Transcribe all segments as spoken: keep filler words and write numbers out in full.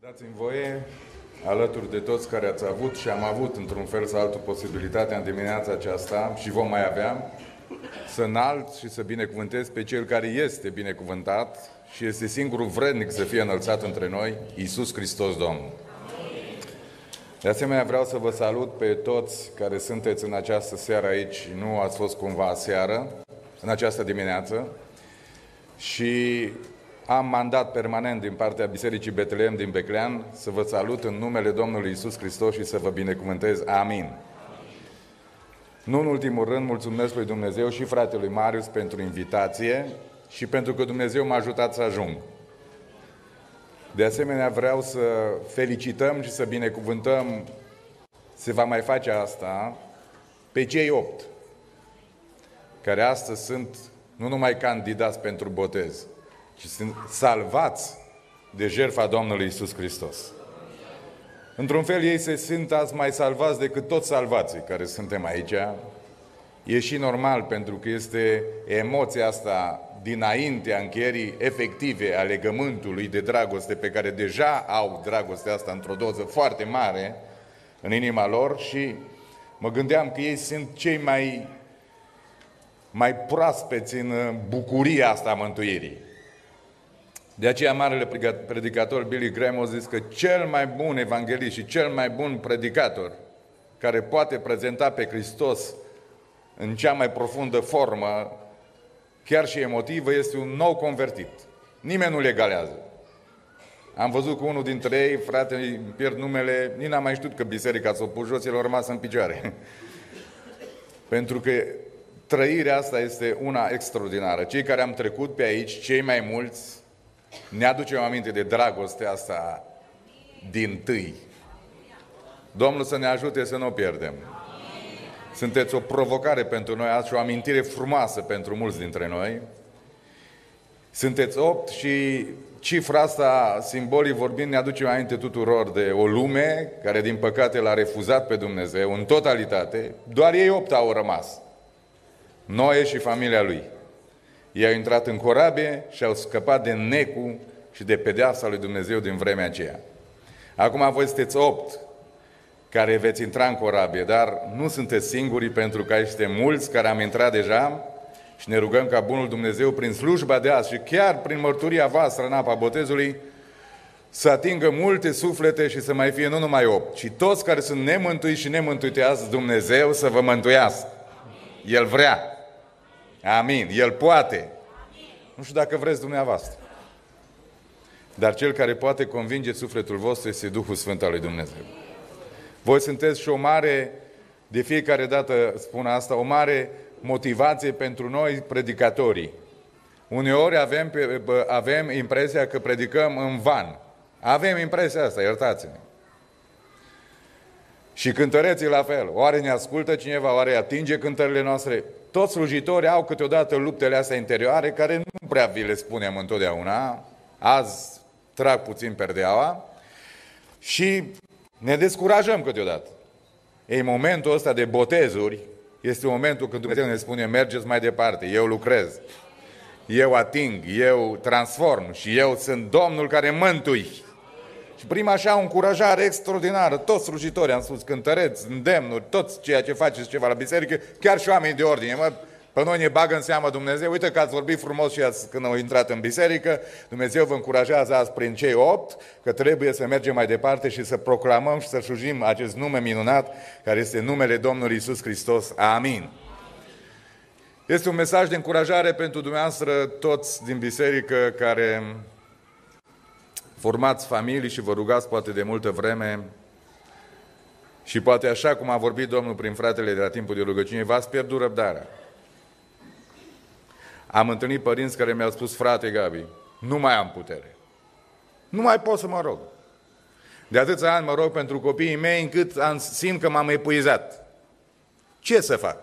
Dați-mi voie, alături de toți care ați avut și am avut într-un fel sau altul posibilitatea în dimineața aceasta și vom mai avea, să înalt și să binecuvântez pe Cel care este binecuvântat și este singurul vrednic să fie înălțat între noi, Iisus Hristos Domnul. De asemenea, vreau să vă salut pe toți care sunteți în această seară aici, nu ați fost cumva seară, în această dimineață, și am mandat permanent din partea Bisericii Betlehem din Beclean să vă salut în numele Domnului Iisus Hristos și să vă binecuvântez. Amin. Nu în ultimul rând, mulțumesc lui Dumnezeu și fratelui Marius pentru invitație și pentru că Dumnezeu m-a ajutat să ajung. De asemenea, vreau să felicităm și să binecuvântăm, se va mai face asta, pe cei opt, care astăzi sunt nu numai candidați pentru botez, ci sunt salvați de jertfa Domnului Iisus Hristos. Într-un fel, ei se simt azi mai salvați decât toți salvații care suntem aici. E și normal, pentru că este emoția asta dinaintea încheierii efective a legământului de dragoste, pe care deja au dragostea asta într-o doză foarte mare în inima lor, și mă gândeam că ei sunt cei mai, mai proaspeți în bucuria asta a mântuirii. De aceea marele predicator Billy Graham a zis că cel mai bun evanghelist și cel mai bun predicator care poate prezenta pe Hristos în cea mai profundă formă, chiar și emotivă, este un nou convertit. Nimeni nu le egalează. Am văzut cu unul dintre ei, frate, îi pierd numele, nici n-am mai știut că biserica s-a pus jos, el a rămas în picioare. Pentru că trăirea asta este una extraordinară. Cei care am trecut pe aici, cei mai mulți, ne aducem aminte de dragostea asta dintâi. Domnul să ne ajute să nu o pierdem. Sunteți o provocare pentru noi azi și o amintire frumoasă pentru mulți dintre noi. Sunteți opt și cifra asta, simbolic vorbind, ne aduce aminte tuturor de o lume care, din păcate, l-a refuzat pe Dumnezeu în totalitate. Doar ei opt au rămas. Noe și familia lui. Ei au intrat în corabie și au scăpat de necul și de pedeapsa lui Dumnezeu din vremea aceea. Acum voi sunteți opt care veți intra în corabie, dar nu sunteți singurii, pentru că aici suntem mulți care am intrat deja și ne rugăm ca bunul Dumnezeu, prin slujba de azi și chiar prin mărturia voastră în apa botezului, să atingă multe suflete și să mai fie nu numai opt, ci toți care sunt nemântuiți și nemântuite azi, Dumnezeu să vă mântuiască. El vrea. Amin. El poate. Amin. Nu știu dacă vreți dumneavoastră. Dar cel care poate convinge sufletul vostru este Duhul Sfânt al lui Dumnezeu. Voi sunteți și o mare, de fiecare dată spun asta, o mare motivație pentru noi predicatorii. Uneori avem, avem impresia că predicăm în van. Avem impresia asta, iertați-ne. Și cântăreții la fel. Oare ne ascultă cineva? Oare atinge cântările noastre? Toți slujitorii au câteodată luptele astea interioare, care nu prea vi le spunem întotdeauna. Azi trag puțin perdeaua și ne descurajăm câteodată. Ei, momentul ăsta de botezuri este momentul când Dumnezeu ne spune: mergeți mai departe, eu lucrez, eu ating, eu transform și eu sunt Domnul care mântui. Și prima așa o încurajare extraordinară, toți slujitorii, am spus, cântăreți, îndemnuri, toți ceea ce faceți ceva la biserică, chiar și oamenii de ordine. Mă, pe noi ne bagă în seamă Dumnezeu. Uite că ați vorbit frumos și azi când au intrat în biserică. Dumnezeu vă încurajează azi prin cei opt că trebuie să mergem mai departe și să proclamăm și să slujim acest nume minunat care este numele Domnului Iisus Hristos. Amin. Este un mesaj de încurajare pentru dumneavoastră toți din biserică care formați familii și vă rugați poate de multă vreme și poate așa cum a vorbit Domnul prin fratele de la timpul de rugăciune, v-ați pierdut răbdarea. Am întâlnit părinți care mi-au spus: frate Gabi, nu mai am putere. Nu mai pot să mă rog. De atâția ani mă rog pentru copiii mei încât am, simt că m-am epuizat. Ce să fac?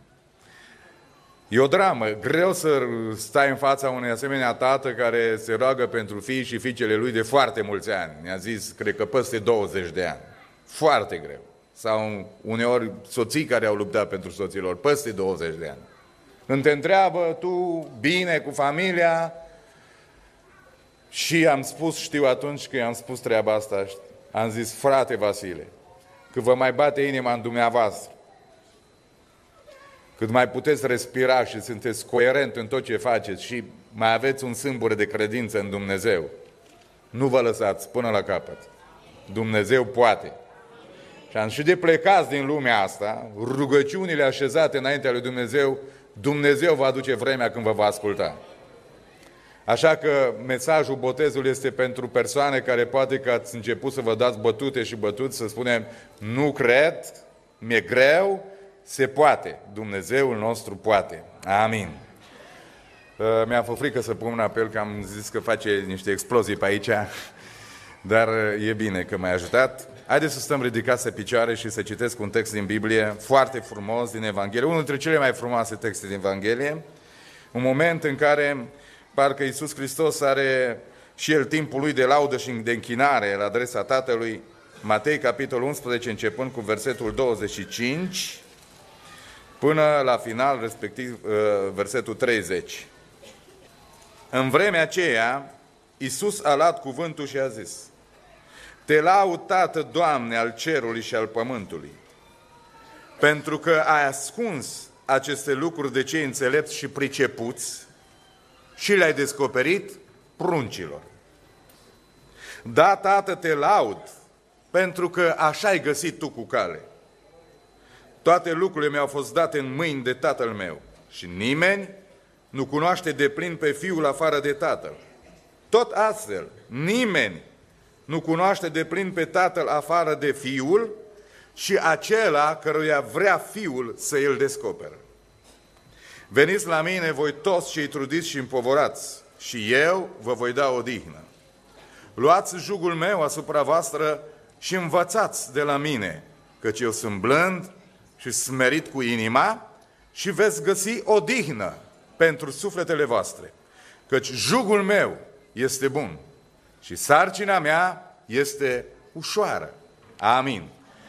E o dramă. Greu să stai în fața unui asemenea tată care se roagă pentru fii și fiicele lui de foarte mulți ani. Mi-a zis, cred că peste douăzeci de ani. Foarte greu. Sau uneori soții care au luptat pentru soților, peste douăzeci de ani. Când te întreabă tu bine cu familia, și Și am spus, știu atunci când am spus treaba asta, am zis, frate Vasile, că vă mai bate inima în dumneavoastră, cât mai puteți respira și sunteți coerent în tot ce faceți și mai aveți un sâmbure de credință în Dumnezeu, nu vă lăsați până la capăt. Dumnezeu poate. Și am și de plecați din lumea asta, rugăciunile așezate înaintea lui Dumnezeu, Dumnezeu va aduce vremea când vă va asculta. Așa că mesajul botezului este pentru persoane care poate că ați început să vă dați bătute și bătuți, să spunem, nu cred, mi-e greu, se poate. Dumnezeul nostru poate. Amin. Mi-a fost frică să pun un apel, că am zis că face niște explozii pe aici, dar e bine că m-ai ajutat. Haideți să stăm ridicați pe picioare și să citesc un text din Biblie foarte frumos din Evanghelie, unul dintre cele mai frumoase texte din Evanghelie, un moment în care parcă Iisus Hristos are și el timpul lui de laudă și de închinare la adresa Tatălui. Matei, capitolul unsprezece, începând cu versetul douăzeci și cinci, până la final, respectiv versetul treizeci. În vremea aceea, Iisus a luat cuvântul și a zis: Te laud, Tată, Doamne, al cerului și al pământului, pentru că ai ascuns aceste lucruri de cei înțelepți și pricepuți și le-ai descoperit pruncilor. Da, Tată, te laud, pentru că așa ai găsit tu cu cale. Toate lucrurile mi-au fost date în mâini de Tatăl meu și nimeni nu cunoaște deplin pe Fiul afară de Tatăl. Tot astfel, nimeni nu cunoaște deplin pe Tatăl afară de Fiul și acela căruia vrea Fiul să îl descoperă. Veniți la mine voi toți cei trudiți și împovorați și eu vă voi da odihnă. Luați jugul meu asupra voastră și învățați de la mine, căci eu sunt blând și smerit cu inima și veți găsi odihnă pentru sufletele voastre, căci jugul meu este bun și sarcina mea este ușoară. Amin.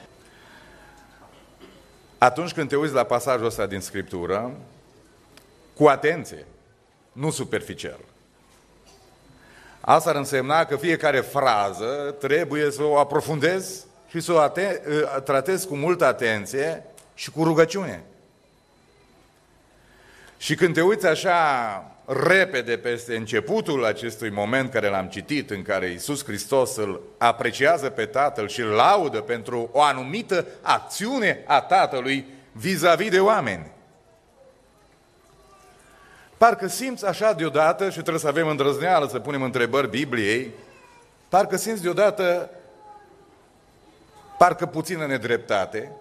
Atunci când te uiți la pasajul ăsta din Scriptură, cu atenție, nu superficial. Asta ar însemna că fiecare frază trebuie să o aprofundezi și să o aten- tratezi cu multă atenție și cu rugăciune. Și când te uiți așa repede peste începutul acestui moment care l-am citit, în care Iisus Hristos îl apreciază pe Tatăl și îl laudă pentru o anumită acțiune a Tatălui vis-a-vis de oameni, parcă simți așa deodată, și trebuie să avem îndrăzneală să punem întrebări Bibliei, parcă simți deodată, parcă puțină nedreptate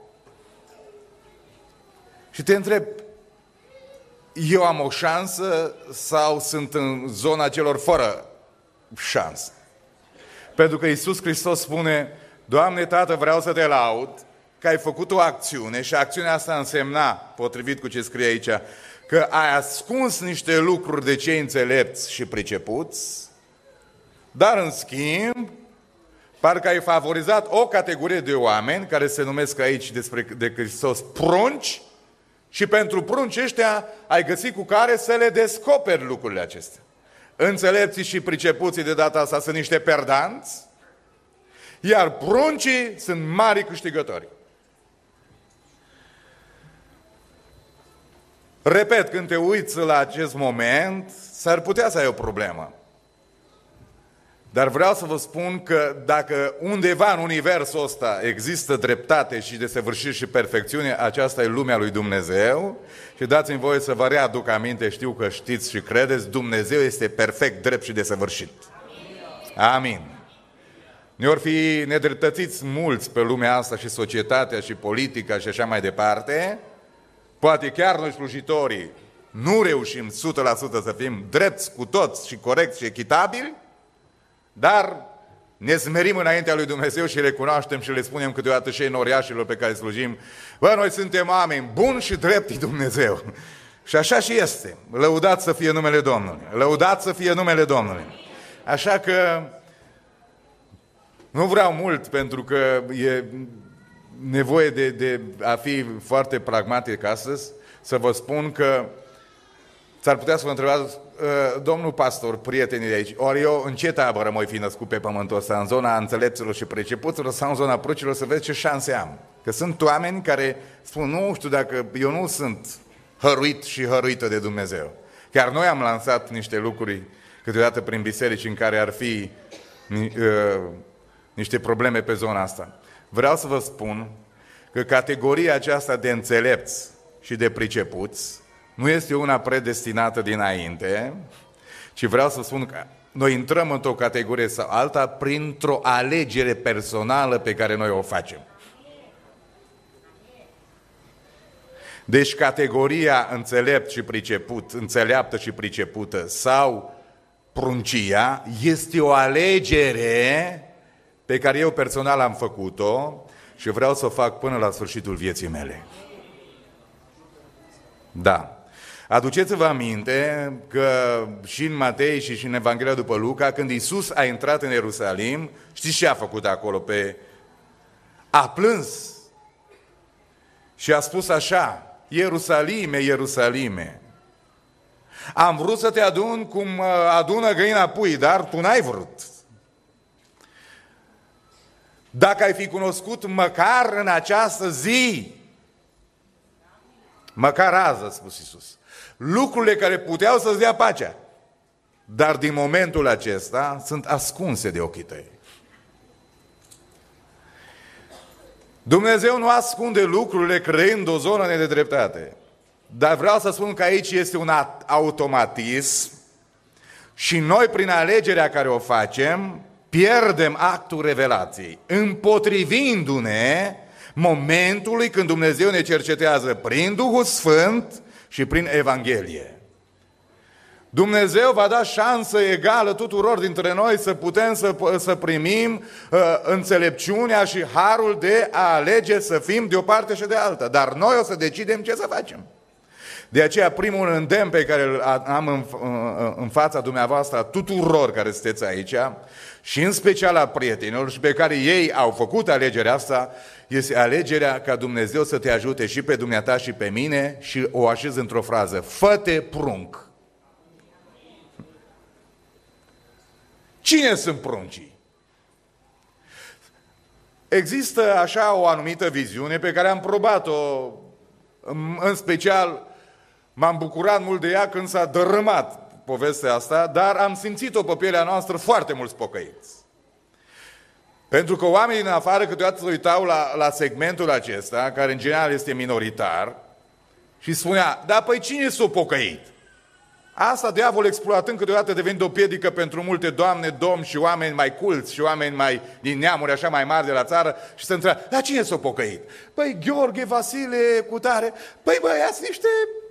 și te întrebi, eu am o șansă sau sunt în zona celor fără șansă? Pentru că Iisus Hristos spune, Doamne, Tată, vreau să te laud că ai făcut o acțiune și acțiunea asta însemna, potrivit cu ce scrie aici, că ai ascuns niște lucruri de cei înțelepți și pricepuți, dar în schimb, parcă ai favorizat o categorie de oameni, care se numesc aici despre de Hristos prunci, și pentru prunci ăștia ai găsit cu care să le descoperi lucrurile acestea. Înțelepții și pricepuții de data asta sunt niște perdanți, iar pruncii sunt mari câștigători. Repet, când te uiți la acest moment, s-ar putea să ai o problemă. Dar vreau să vă spun că dacă undeva în universul ăsta există dreptate și desăvârșire și perfecțiune, aceasta e lumea lui Dumnezeu. Și dați-mi voie să vă readuc aminte, știu că știți și credeți, Dumnezeu este perfect, drept și desăvârșit. Amin. Ne-or fi nedreptățiți mulți pe lumea asta și societatea și politica și așa mai departe. Poate chiar noi slujitorii nu reușim o sută la sută să fim drepți cu toți și corecți și echitabili, dar ne smerim înaintea lui Dumnezeu și recunoaștem și le spunem câteodată și noriașilor pe care slujim, bă, noi suntem oameni buni și drepti Dumnezeu. Și așa și este. Lăudați să fie numele Domnului. Lăudați să fie numele Domnului. Așa că nu vreau mult, pentru că e nevoie de, de a fi foarte pragmatic astăzi, să vă spun că S-ar putea să vă întrebați, domnul pastor, prietenii de aici, ori eu în ce tabără mă fi născut pe pământul ăsta, în zona înțelepților și pricepuților sau în zona prucilor, să vezi ce șanse am. Că sunt oameni care spun, nu știu dacă eu nu sunt hăruit și hăruită de Dumnezeu. Chiar noi am lansat niște lucruri câteodată prin biserici în care ar fi uh, niște probleme pe zona asta. Vreau să vă spun că categoria aceasta de înțelepți și de pricepuți nu este una predestinată dinainte, ci vreau să spun că noi intrăm într-o categorie sau alta printr-o alegere personală pe care noi o facem. Deci categoria înțelept și priceput, înțeleaptă și pricepută sau pruncia este o alegere pe care eu personal am făcut-o și vreau să o fac până la sfârșitul vieții mele. Da. Aduceți-vă aminte că și în Matei și, și în Evanghelia după Luca, când Iisus a intrat în Ierusalim, știți ce a făcut acolo? Pe... A plâns și a spus așa, Ierusalime, Ierusalime, am vrut să te adun cum adună găina pui, dar tu n-ai vrut. Dacă ai fi cunoscut măcar în această zi, măcar azi, a spus Iisus, lucrurile care puteau să-ți dea pacea, dar din momentul acesta sunt ascunse de ochii tăi. Dumnezeu nu ascunde lucrurile creând o zonă de nedreptate. Dar vreau să spun că aici este un automatism și noi, prin alegerea care o facem, pierdem actul revelației, împotrivindu-ne momentului când Dumnezeu ne cercetează prin Duhul Sfânt și prin Evanghelie. Dumnezeu va da șansă egală tuturor dintre noi să putem să, să primim uh, înțelepciunea și harul de a alege să fim de o parte și de alta. Dar noi o să decidem ce să facem. De aceea primul îndemn pe care îl am în, în fața dumneavoastră, tuturor care sunteți aici, și în special a prietenilor și pe care ei au făcut alegerea asta, este alegerea ca Dumnezeu să te ajute și pe dumneata și pe mine și o așez într-o frază, fă-te prunc. Cine sunt pruncii? Există așa o anumită viziune pe care am probat-o, în special m-am bucurat mult de ea când s-a dărâmat povestea asta, dar am simțit-o pe pielea noastră foarte mulți pocăiți. Pentru că oamenii din afară câteodată se uitau la, la segmentul acesta, care în general este minoritar, și spunea, da, păi cine s-o pocăit? Asta diavol exploatând câteodată devenind o piedică pentru multe doamne, domni și oameni mai culți și oameni mai din neamuri așa mai mari de la țară și se întreabă, dar cine s-a pocăit? Păi Gheorghe, Vasile, cutare, păi băi, iați niște...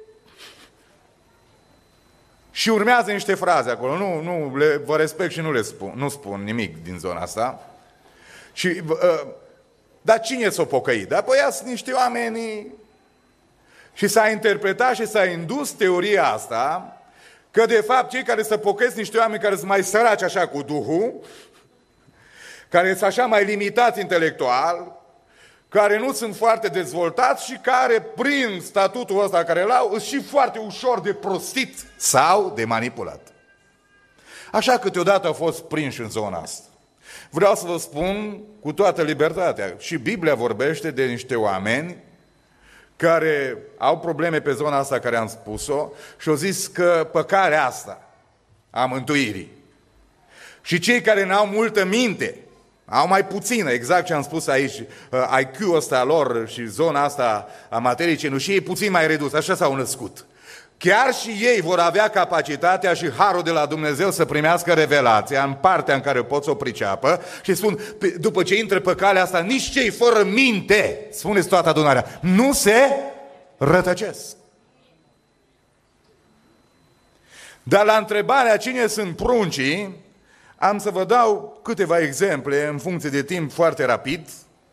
Și urmează niște fraze acolo, nu, nu, le, vă respect și nu le spun, nu spun nimic din zona asta. Și, uh, dar cine s-a pocăit? Dar păi iați niște oameni... Și s-a interpretat și s-a indus teoria asta, că de fapt cei care se pocăiesc niște oameni care sunt mai săraci așa cu Duhul, care sunt așa mai limitați intelectual, care nu sunt foarte dezvoltați și care prin statutul ăsta care l-au, sunt și foarte ușor de prostit sau de manipulat. Așa câteodată au fost prinși în zona asta. Vreau să vă spun cu toată libertatea, și Biblia vorbește de niște oameni care au probleme pe zona asta care am spus-o și au zis că păcarea asta a mântuirii. Și cei care n-au multă minte, au mai puțină, exact ce am spus aici, I Q-ul ăsta lor și zona asta a materiei cenușii e puțin mai redus, așa s-au născut. Chiar și ei vor avea capacitatea și harul de la Dumnezeu să primească revelația în partea în care pot să o priceapă și spun, după ce intră pe calea asta, nici cei fără minte, spuneți toată adunarea, nu se rătăcesc. Dar la întrebarea cine sunt pruncii, am să vă dau câteva exemple în funcție de timp foarte rapid,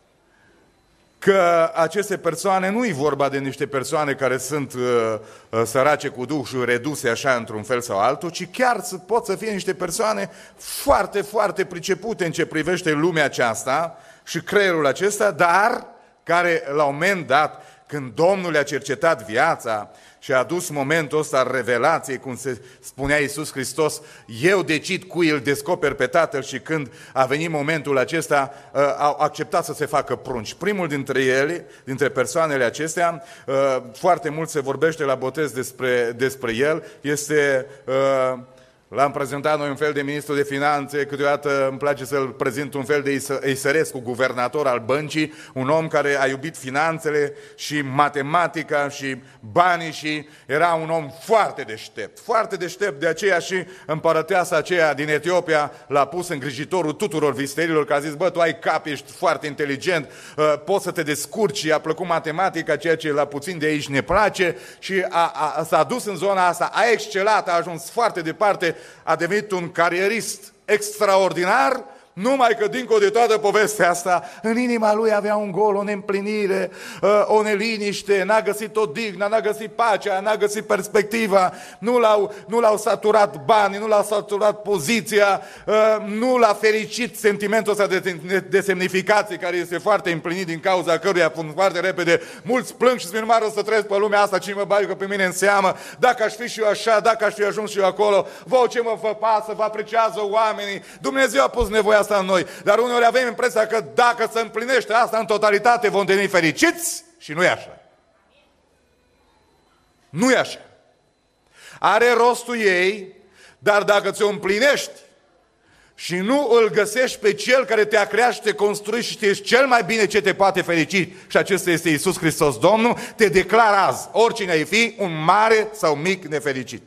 că aceste persoane nu-i vorba de niște persoane care sunt uh, uh, sărace cu duh și reduse așa într-un fel sau altul, ci chiar să, pot să fie niște persoane foarte, foarte pricepute în ce privește lumea aceasta și creierul acesta, dar care la un moment dat când Domnul le-a cercetat viața și a adus momentul ăsta al revelației, cum se spunea Iisus Hristos, eu decid cui îl descoper pe Tatăl, și când a venit momentul acesta, au acceptat să se facă prunci. Primul dintre ele, dintre persoanele acestea, foarte mult se vorbește la botez despre, despre el, este... L-am prezentat noi un fel de ministru de finanțe, câteodată îmi place să-l prezint un fel de Eisărescu, guvernator al băncii, un om care a iubit finanțele și matematica și banii și era un om foarte deștept, foarte deștept, de aceea și împărăteasa aceea din Etiopia l-a pus îngrijitorul tuturor visterilor, că a zis, bă, tu ai cap, ești foarte inteligent, poți să te descurci, i-a plăcut matematica, ceea ce la puțin de aici ne place și a, a, s-a dus în zona asta, a excelat, a ajuns foarte departe, a devenit un carierist extraordinar, numai că dincolo de toată povestea asta, în inima lui avea un gol, o neîmplinire, o neliniște, n-a găsit odihna, n-a găsit pacea, n-a găsit perspectiva, nu l-au, nu l-au saturat banii, nu l-au saturat poziția, nu l-a fericit sentimentul ăsta de, de semnificație, care este foarte împlinit, din cauza căruia foarte repede mulți plâng și spun, mă să trăiesc pe lumea asta, cine mă bagă pe mine în seamă, dacă aș fi și eu așa, dacă aș fi ajuns și eu acolo, vă ce mă vă pasă, vă apreciază oamenii, Dumnezeu a pus nevoia asta în noi, dar uneori avem impresia că dacă se împlinește asta în totalitate vom deveni fericiți și nu e așa. Nu e așa. Are rostul ei, dar dacă ți-o împlinești și nu îl găsești pe cel care te-a creat și te construi și știi cel mai bine ce te poate ferici, și acesta este Iisus Hristos Domnul, te declar azi, oricine ai fi, un mare sau mic nefericit.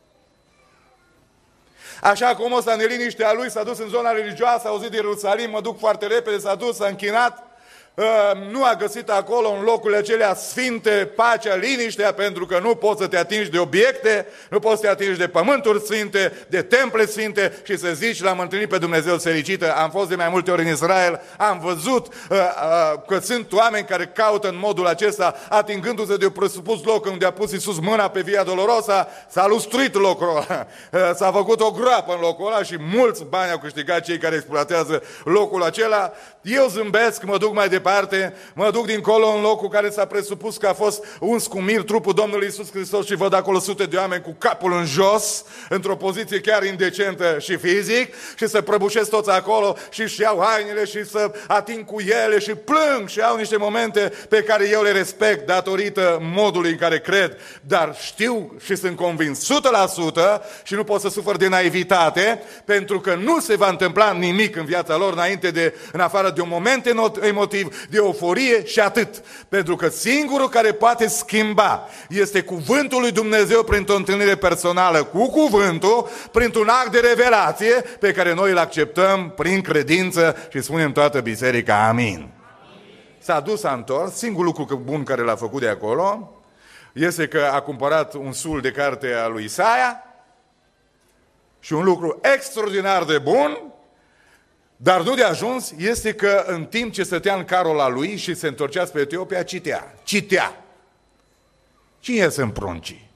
Așa cum ăsta, neliniștea lui, s-a dus în zona religioasă, a auzit de Ierusalim, mă duc foarte repede, s-a dus, s-a închinat, nu a găsit acolo în locurile acelea sfinte pacea, liniștea, pentru că nu poți să te atingi de obiecte, nu poți să te atingi de pământuri sfinte, de temple sfinte și să zici, l-am întâlnit pe Dumnezeu fericită. Am fost de mai multe ori în Israel, am văzut uh, uh, că sunt oameni care caută în modul acesta, atingându-se de un presupus loc unde a pus Iisus mâna pe Via Dolorosa, s-a lustruit locul ăla, uh, s-a făcut o groapă în locul ăla și mulți bani au câștigat cei care exploatează locul acela. Eu zâmbesc, mă duc mai departe, mă duc dincolo în locul care s-a presupus că a fost uns cu mir trupul Domnului Iisus Hristos și văd acolo sute de oameni cu capul în jos, într-o poziție chiar indecentă și fizic, și să prăbușesc toți acolo și își iau hainele și să ating cu ele și plâng și au niște momente pe care eu le respect datorită modului în care cred, dar știu și sunt convins o sută la sută și nu pot să sufăr de naivitate, pentru că nu se va întâmpla nimic în viața lor înainte de, în afară de un moment emotiv, de euforie și atât. Pentru că singurul care poate schimba este cuvântul lui Dumnezeu printr-o întâlnire personală cu cuvântul, printr-un act de revelație pe care noi îl acceptăm prin credință și spunem toată biserica amin. S-a dus, s-a întors, singurul lucru bun care l-a făcut de acolo este că a cumpărat un sul de carte a lui Isaia și un lucru extraordinar de bun, dar nu de ajuns, este că în timp ce stătea în carul la lui și se întorcea spre Etiopia, citea. Citea. Cine sunt pruncii?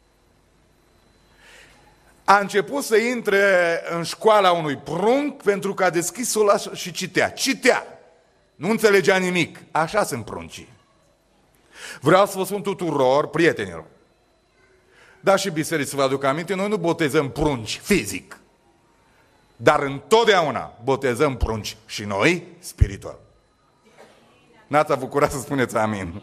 A început să intre în școala unui prunc pentru că a deschis-o la și citea. Citea. Nu înțelegea nimic. Așa sunt pruncii. Vreau să vă spun tuturor, prietenilor, dar și biserici să vă aduc aminte, noi nu botezăm prunci fizic, dar întotdeauna botezăm prunci și noi spiritual. N-ați avut curaj să spuneți amin.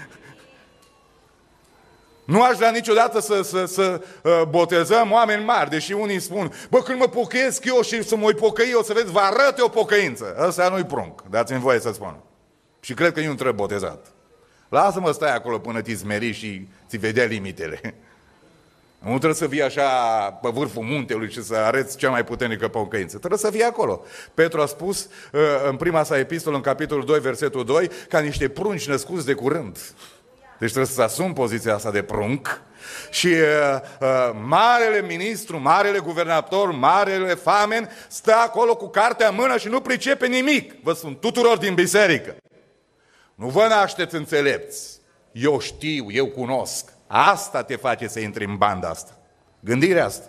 Nu aș vrea niciodată să, să, să uh, botezăm oameni mari, deși unii spun, bă, când mă pocăiesc eu și să mă pocăi, o să vezi, vă arăt eu pocăință. Ăsta nu-i prunc, dați-mi voie să spun. Și cred că eu nu trebuie botezat. Lasă-mă stai acolo până ți zmeri și ți vedea limitele. Nu trebuie să fii așa pe vârful muntelui și să arăți cea mai puternică pocăință. Trebuie să fii acolo. Petru a spus în prima sa epistolă, în capitolul doi, versetul doi, ca niște prunci născuți de curând. Deci trebuie să asum poziția asta de prunc. Și uh, uh, marele ministru, marele guvernator, marele famen stă acolo cu cartea în mână și nu pricepe nimic. Vă spun tuturor din biserică. Nu vă nașteți înțelepți. Eu știu, eu cunosc. Asta te face să intri în banda asta. Gândirea asta.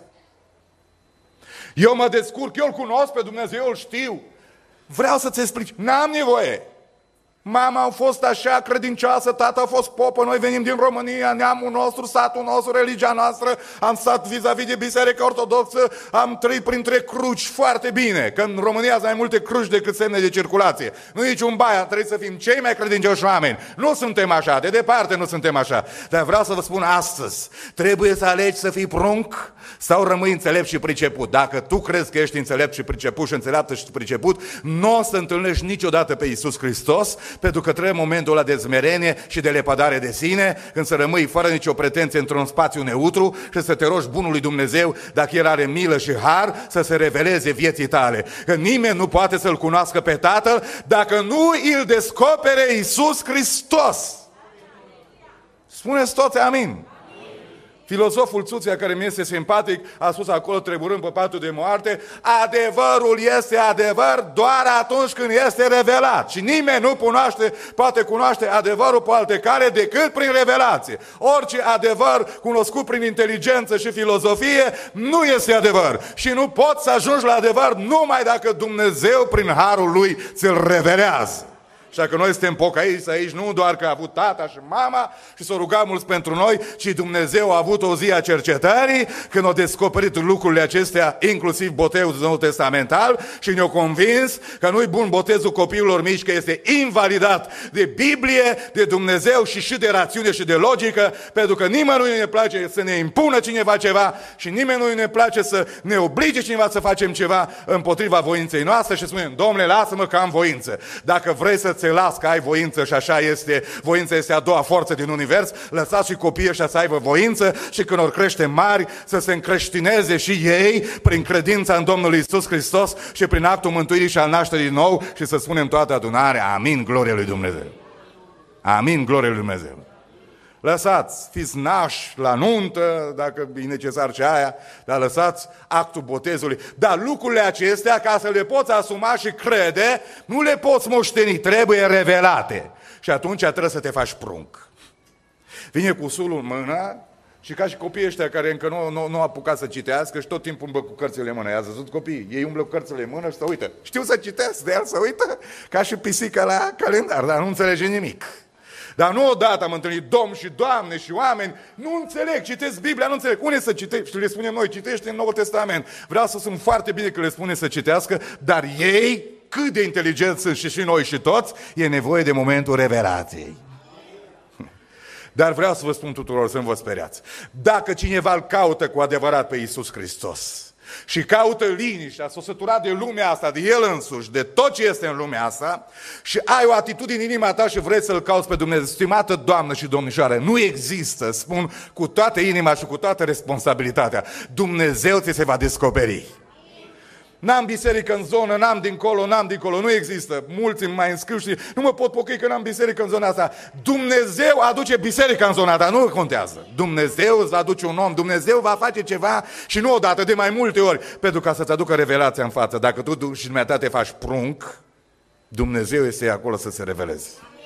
Eu mă descurc, eu îl cunosc pe Dumnezeu, eu îl știu. Vreau să-ți explic. N-am nevoie. Mama a fost așa credincioasă, tata a fost popă, noi venim din România, neamul nostru, satul nostru, religia noastră, am stat vis-a-vis de Biserica Ortodoxă, am trăit printre cruci foarte bine, că în România sunt mai multe cruci decât semne de circulație. Nu e niciun baia, trebuie să fim cei mai credincioși oameni. Nu suntem așa, de departe nu suntem așa. Dar vreau să vă spun astăzi, trebuie să alegi să fii prunc sau rămâi înțelept și priceput. Dacă tu crezi că ești înțelept și priceput și înțeleaptă și priceput, nu o să întâlnești niciodată pe Iisus Hristos, pentru că trebuie momentul ăla de smerenie și de lepădare de sine, când să rămâi fără nicio pretenție într-un spațiu neutru și să te rogi bunului Dumnezeu, dacă El are milă și har, să se reveleze vieții tale. Că nimeni nu poate să-L cunoască pe Tatăl dacă nu îl descopere Iisus Hristos. Spuneți toți amin. Filozoful Țuțea, care mi este simpatic, a spus acolo, treburând pe patul de moarte, adevărul este adevăr doar atunci când este revelat. Și nimeni nu cunoaște, poate cunoaște adevărul pe alte cale decât prin revelație. Orice adevăr cunoscut prin inteligență și filozofie nu este adevăr. Și nu poți să ajungi la adevăr numai dacă Dumnezeu, prin harul Lui, ți-l revelează. Așa că noi suntem pocăiți aici, nu doar că a avut tata și mama și s-au rugat mulți pentru noi, ci Dumnezeu a avut o zi a cercetării când a descoperit lucrurile acestea, inclusiv botezul nou testamental, și ne-a convins că nu-i bun botezul copiilor mici, că este invalidat de Biblie, de Dumnezeu și și de rațiune și de logică, pentru că nimeni nu ne place să ne impună cineva ceva și nimeni nu ne place să ne oblige cineva să facem ceva împotriva voinței noastre și spunem, Domnule, lasă-mă că am voință. Dacă vrei să se las că ai voință și așa este, voința este a doua forță din univers, lăsați și copiii ăștia să aibă voință și când or crește mari să se încreștineze și ei prin credința în Domnul Iisus Hristos și prin actul mântuirii și al nașterii din nou și să spunem toată adunarea, amin, glorie lui Dumnezeu. Amin, glorie lui Dumnezeu. Lăsați, fiți nași la nuntă, dacă e necesar și aia, dar lăsați actul botezului. Dar lucrurile acestea, ca să le poți asuma și crede, nu le poți moșteni, trebuie revelate. Și atunci trebuie să te faci prunc. Vine cu sulul în mână și ca și copiii ăștia care încă nu, nu, nu au apucat să citească și tot timpul umblă cu cărțile în mână. I-ați văzut copiii? Ei umblă cu cărțile în mână și se uită. Știu să citesc, de el se uită ca și pisica la calendar, dar nu înțelege nimic. Dar nu odată am întâlnit domni și doamne și oameni, nu înțeleg, citesc Biblia, nu înțeleg. Unde să citești? Și le spunem noi, citește în Noul Testament. Vreau să sunt foarte bine că le spune să citească, dar ei, cât de inteligenți sunt și și noi și toți, e nevoie de momentul revelației. Dar vreau să vă spun tuturor, să nu vă speriați. Dacă cineva îl caută cu adevărat pe Iisus Hristos și caută liniștea, s-o săturat de lumea asta, de el însuși, de tot ce este în lumea asta și ai o atitudine în inima ta și vrei să-L cauți pe Dumnezeu, stimată doamnă și domnișoare, nu există, spun cu toată inima și cu toată responsabilitatea, Dumnezeu ți se va descoperi. N-am biserică în zonă, n-am dincolo, n-am dincolo, nu există. Mulți îmi mai înscriu și nu mă pot pocăi că n-am biserică în zona asta. Dumnezeu aduce biserica în zona ta, nu contează. Dumnezeu îți aduce un om, Dumnezeu va face ceva și nu odată, de mai multe ori, pentru ca să-ți aducă revelația în față. Dacă tu și dumneata te faci prunc, Dumnezeu este acolo să se reveleze.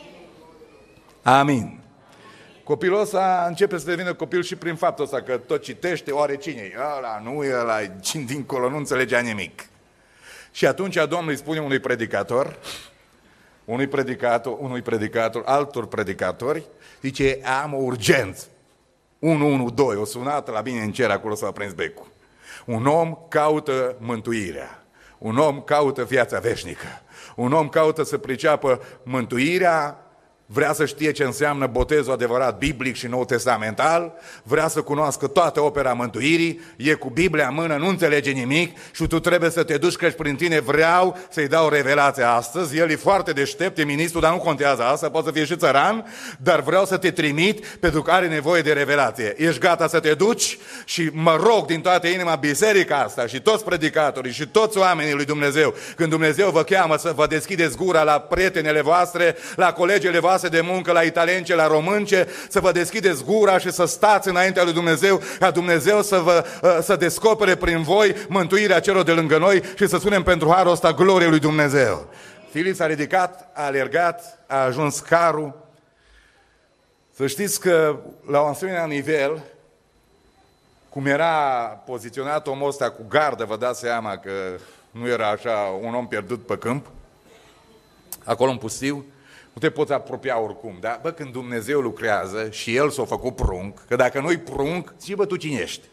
Amin. Copilul ăsta începe să devină copil și prin faptul ăsta, că tot citește, oare cine-i? Ăla, nu e ăla, cine dincolo, nu înțelegea nimic. Și atunci Domnul îi spune unui predicator, unui predicator, unui predicator, altor predicatori, zice, am o urgență. unu unu doi, o sunat la mine în cer, acolo s-a prins becul. Un om caută mântuirea. Un om caută viața veșnică. Un om caută să priceapă mântuirea, vrea să știe ce înseamnă botezul adevărat biblic și nou testamental, vrea să cunoască toată opera mântuirii, e cu Biblia în mână, nu înțelege nimic și tu trebuie să te duci că prin tine vreau să-i dau revelația astăzi. El e foarte deștept, e ministru, dar nu contează asta, poate să fie și țăran, dar vreau să te trimit pentru că are nevoie de revelație. Ești gata să te duci? Și mă rog din toată inima, biserica asta și toți predicatorii și toți oamenii lui Dumnezeu, când Dumnezeu vă cheamă să vă deschideți gura la prietenele voastre, la colegele voastre de muncă, la italience, la românce, să vă deschideți gura și să stați înaintea lui Dumnezeu, ca Dumnezeu să vă să descopere prin voi mântuirea celor de lângă noi și să spunem pentru harul ăsta glorie lui Dumnezeu. Filip s-a ridicat, a alergat, a ajuns carul. Să știți că la un asemenea nivel, cum era poziționat omul ăsta cu gardă, vă dați seama că nu era așa un om pierdut pe câmp, acolo în pustiu, Nu te poți apropia oricum, dar bă, când Dumnezeu lucrează și El s-a făcut prunc, că dacă nu-i prunc, zi bă, tu cine ești?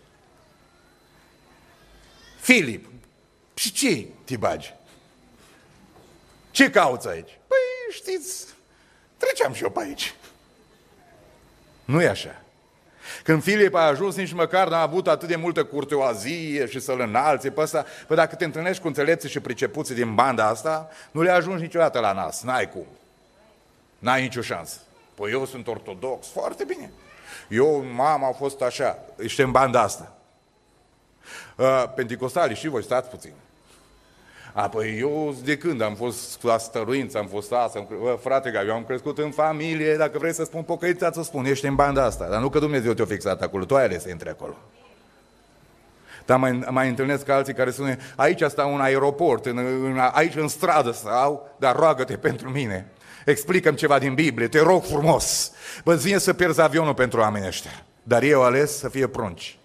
Filip. Și ce te bagi? Ce cauți aici? Păi știți, treceam și eu pe aici. Nu e așa. Când Filip a ajuns, nici măcar n-a avut atât de multă curtoazie și să-l înalțe pe ăsta. Păi dacă te întâlnești cu înțelepții și pricepuții din banda asta, nu le ajungi niciodată la nas, n-ai cum. N-ai nicio șansă. Păi eu sunt ortodox, foarte bine. Eu, mama, a fost așa, ești în banda asta. Uh, Penticostalii, și voi stați puțin. A, păi eu de când am fost la stăruință, am fost asta, am cre... Bă, frate, eu am crescut în familie, dacă vrei să spun pocăiți, să spun, ești în banda asta, dar nu că Dumnezeu te-a fixat acolo, tu ai ales să intri acolo. Dar mai, mai întâlnesc alții care spune, aici stau un aeroport, în, în, aici în stradă stau, dar roagă-te pentru mine. Explică-mi ceva din Biblie, te rog frumos. Bă, zi să pierzi avionul pentru oamenii ăștia. Dar eu ales să fie prunci.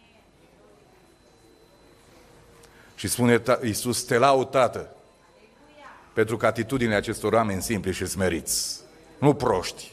Și spune Iisus, te laud, Tată, pentru că atitudinile acestor oameni simpli și smeriți, nu proști.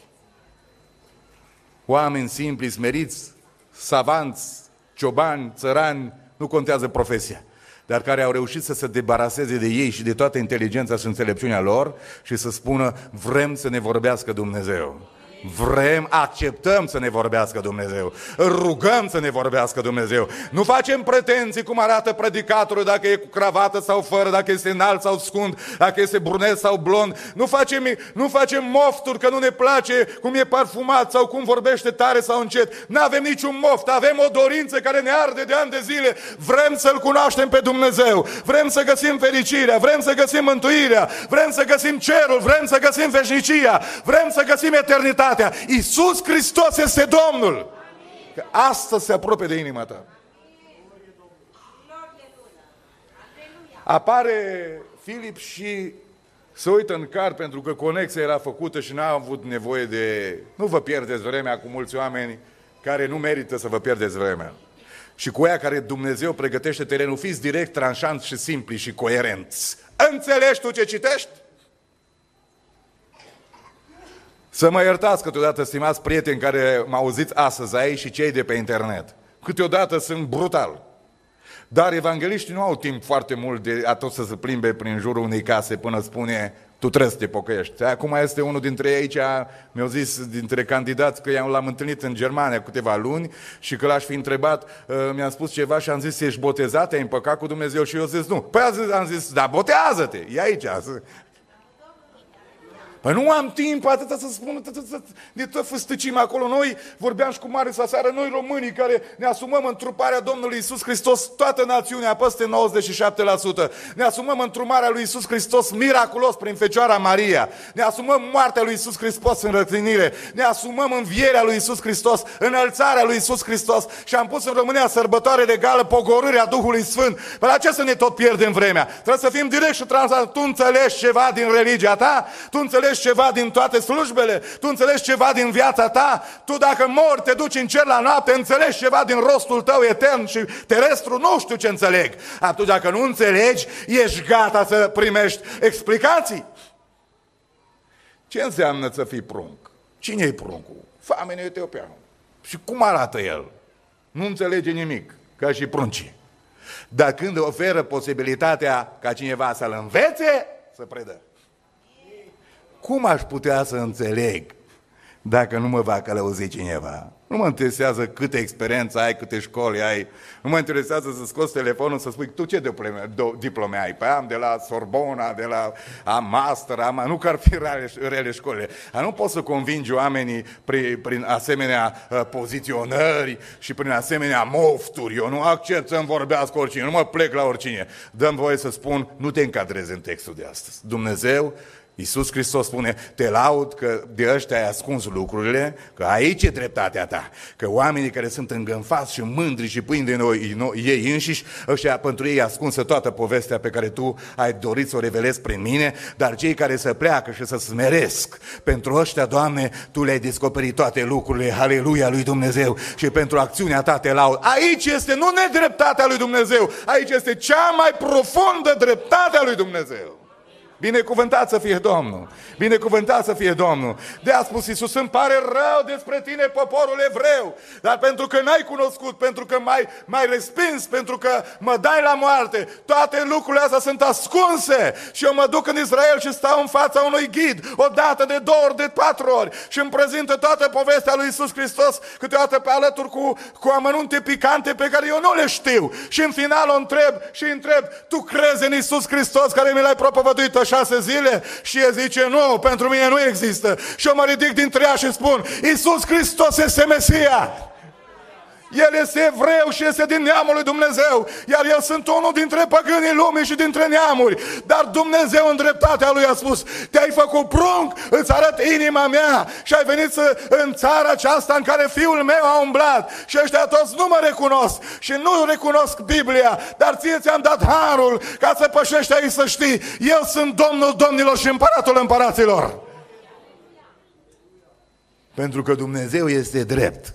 Oameni simpli, smeriți, savanți, ciobani, țărani, nu contează profesia, dar care au reușit să se debaraseze de ei și de toată inteligența și înțelepciunea lor și să spună, vrem să ne vorbească Dumnezeu. Vrem, acceptăm să ne vorbească Dumnezeu. Rugăm să ne vorbească Dumnezeu. Nu facem pretenții cum arată predicatorul, dacă e cu cravată sau fără, dacă este înalt sau scund, dacă este brunet sau blond. Nu facem, nu facem mofturi că nu ne place cum e parfumat sau cum vorbește tare sau încet. Nu avem niciun moft, avem o dorință care ne arde de ani de zile. Vrem să-L cunoaștem pe Dumnezeu. Vrem să găsim fericirea, vrem să găsim mântuirea, vrem să găsim cerul, vrem să găsim veșnicia, vrem să găsim eternitatea. Iisus Hristos este Domnul. Că asta se apropie de inima ta. Apare Filip și se uită în car pentru că conexia era făcută și n-a avut nevoie de... Nu vă pierdeți vremea cu mulți oameni care nu merită să vă pierdeți vremea. Și cu aia care Dumnezeu pregătește terenul, fiți direct, tranșanți și simpli și coerenți. Înțelegi tu ce citești? Să mă iertați câteodată, stimați prieteni care mă auziți astăzi aici și cei de pe internet. Câteodată sunt brutal. Dar evangeliștii nu au timp foarte mult de a tot să se plimbe prin jurul unei case până spune, tu trebuie să te pocăiești. Acum este unul dintre ei aici, mi-au zis, dintre candidați, că l-am întâlnit în Germania câteva luni și că l-aș fi întrebat, mi-a spus ceva și am zis, ești botezat, te-ai împăcat cu Dumnezeu? Și eu zis, nu. Păi am zis, da, botează-te, e aici. Păi nu am timp atâta să spun de tot făstăcim acolo. Noi vorbeam și cu Mare aseară, noi românii care ne asumăm întruparea Domnului Iisus Hristos, toată națiunea, peste nouăzeci și șapte la sută. Ne asumăm întruparea lui Iisus Hristos miraculos prin Fecioara Maria. Ne asumăm moartea lui Iisus Hristos în răstignire. Ne asumăm învierea lui Iisus Hristos, înălțarea lui Iisus Hristos și am pus în România sărbătoare regală, pogorârea Duhului Sfânt. Păi la ce să ne tot pierdem vremea? Trebuie să fim direct și transparent. Tu înțelegi ceva din religia ta? Tu înțelegi ceva din toate slujbele? Tu înțelegi ceva din viața ta? Tu dacă mori, te duci în cer la noapte, înțelegi ceva din rostul tău etern și terestru? Nu știu ce înțeleg. Atunci dacă nu înțelegi, ești gata să primești explicații. Ce înseamnă să fii prunc? Cine-i pruncul? Famenul etiopianul. Și cum arată el? Nu înțelege nimic, ca și pruncii. Dar când oferă posibilitatea ca cineva să-l învețe, să predă. Cum aș putea să înțeleg dacă nu mă va călăuzi cineva? Nu mă interesează câte experiență ai, câte școli ai. Nu mă interesează să scoți telefonul să spui, tu ce diplome, diplome ai? Păi am de la Sorbona, de la am master, am... Nu că ar fi rele, rele școlile. Dar nu poți să convingi oamenii prin, prin asemenea uh, poziționări și prin asemenea mofturi. Eu nu accept să-mi vorbească oricine, nu mă plec la oricine. Dă-mi voie să spun, nu te încadrezi în textul de astăzi. Dumnezeu, Iisus Hristos spune, te laud că de ăștia ai ascuns lucrurile, că aici e dreptatea ta, că oamenii care sunt îngânfați și mândri și pâini de noi, noi, ei înșiși, ăștia pentru ei ascunsă toată povestea pe care tu ai dorit să o revelezi prin mine, dar cei care se pleacă și se smeresc, pentru ăștia, Doamne, Tu le-ai descoperit toate lucrurile, aleluia lui Dumnezeu, și pentru acțiunea ta te laud. Aici este nu nedreptatea lui Dumnezeu, aici este cea mai profundă dreptate a lui Dumnezeu. Binecuvântat să fie Domnul! Binecuvântat să fie Domnul! De a spus Iisus, îmi pare rău despre tine, poporul evreu, dar pentru că n-ai cunoscut, pentru că m-ai, m-ai respins, pentru că mă dai la moarte, toate lucrurile astea sunt ascunse și eu mă duc în Israel și stau în fața unui ghid, o dată, de două ori, de patru ori și îmi prezintă toată povestea lui Iisus Hristos, câteodată pe alături cu, cu amănunte picante pe care eu nu le știu și în final o întreb și îi întreb, tu crezi în Iisus Hristos care mi l-ai propovăduit șase zile? Și el zice, nu, pentru mine nu există. Și eu mă ridic dintre ea și spun, Iisus Hristos este Mesia. El este evreu și este din neamul lui Dumnezeu, iar eu sunt unul dintre păgânii lumii și dintre neamuri. Dar Dumnezeu în dreptatea lui a spus, te-ai făcut prunc, îți arăt inima mea și ai venit să, în țara aceasta în care fiul meu a umblat și ăștia toți nu mă recunosc și nu recunosc Biblia, dar ție ți-am dat harul ca să pășești aici să știi, eu sunt Domnul domnilor și împăratul împăraților. Pentru că Dumnezeu este drept.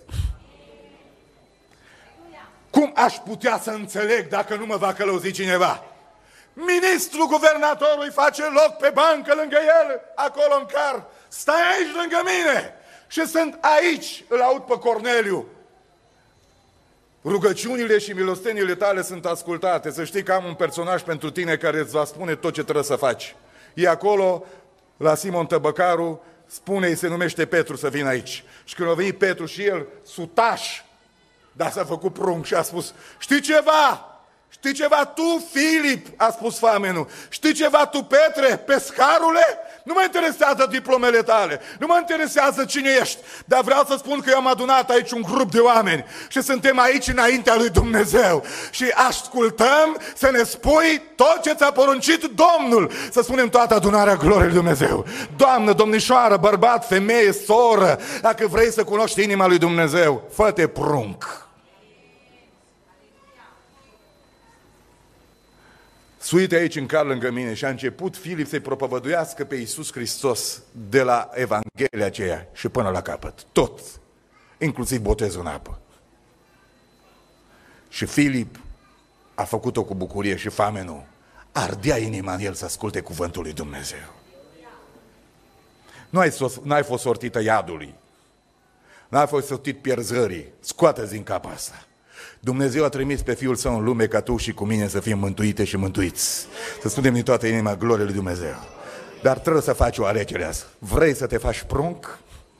Cum aș putea să înțeleg dacă nu mă va călăuzi cineva? Ministrul guvernatorului face loc pe bancă lângă el, acolo în car. Stai aici lângă mine. Și sunt aici, îl aud pe Corneliu. Rugăciunile și milostenile tale sunt ascultate. Să știi că am un personaj pentru tine care îți va spune tot ce trebuie să faci. E acolo, la Simon Tăbăcaru, spune-i, se numește Petru să vină aici. Și când a venit Petru și el, sutaș, dar s-a făcut prunc și a spus, știi ceva? Știi ceva tu, Filip? A spus famenul. Știi ceva tu, Petre, pescarule? Nu mă interesează diplomele tale, nu mă interesează cine ești, dar vreau să spun că eu am adunat aici un grup de oameni și suntem aici înaintea lui Dumnezeu și ascultăm să ne spui tot ce ți-a poruncit Domnul. Să spunem toată adunarea gloriei lui Dumnezeu. Doamnă, domnișoară, bărbat, femeie, soră, dacă vrei să cunoști inima lui Dumnezeu, fă-te prunc. Suite aici în car lângă mine și a început Filip să-i propovăduiască pe Iisus Hristos de la Evanghelia aceea și până la capăt. Tot. Inclusiv botezul în apă. Și Filip a făcut-o cu bucurie și famenul ardea inima în el să asculte cuvântul lui Dumnezeu. Nu ai, n-ai fost sortită iadului. N-ai fost sortit pierzării. Scoate-ți din capa asta. Dumnezeu a trimis pe Fiul Său în lume ca tu și cu mine să fim mântuite și mântuiți. Să spunem din toată inima gloria lui Dumnezeu. Dar trebuie să faci o alegere azi. Vrei să te faci prunc?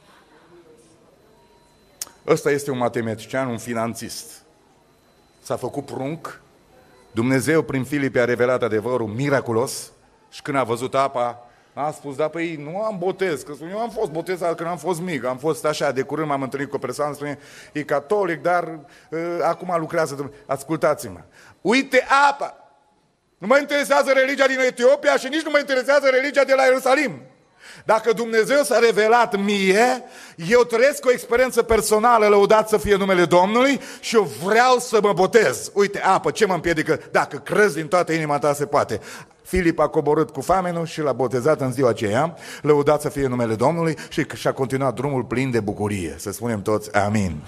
Ăsta este un matematician, un finanțist. S-a făcut prunc. Dumnezeu prin Filip a revelat adevărul miraculos și când a văzut apa, a spus, da, păi nu am botez, că eu am fost botezat când am fost mic, am fost așa, de curând m-am întâlnit cu o persoană, spune, e catolic, dar uh, acum lucrează, ascultați-mă, uite apa, nu mă interesează religia din Etiopia și nici nu mă interesează religia de la Ierusalim. Dacă Dumnezeu s-a revelat mie, eu trăiesc o experiență personală, lăudat să fie numele Domnului și eu vreau să mă botez. Uite, apă, ce mă împiedică? Dacă crezi din toată inima ta, se poate. Filip a coborât cu famenul și l-a botezat în ziua aceea, lăudat să fie numele Domnului și și-a continuat drumul plin de bucurie. Să spunem toți amin.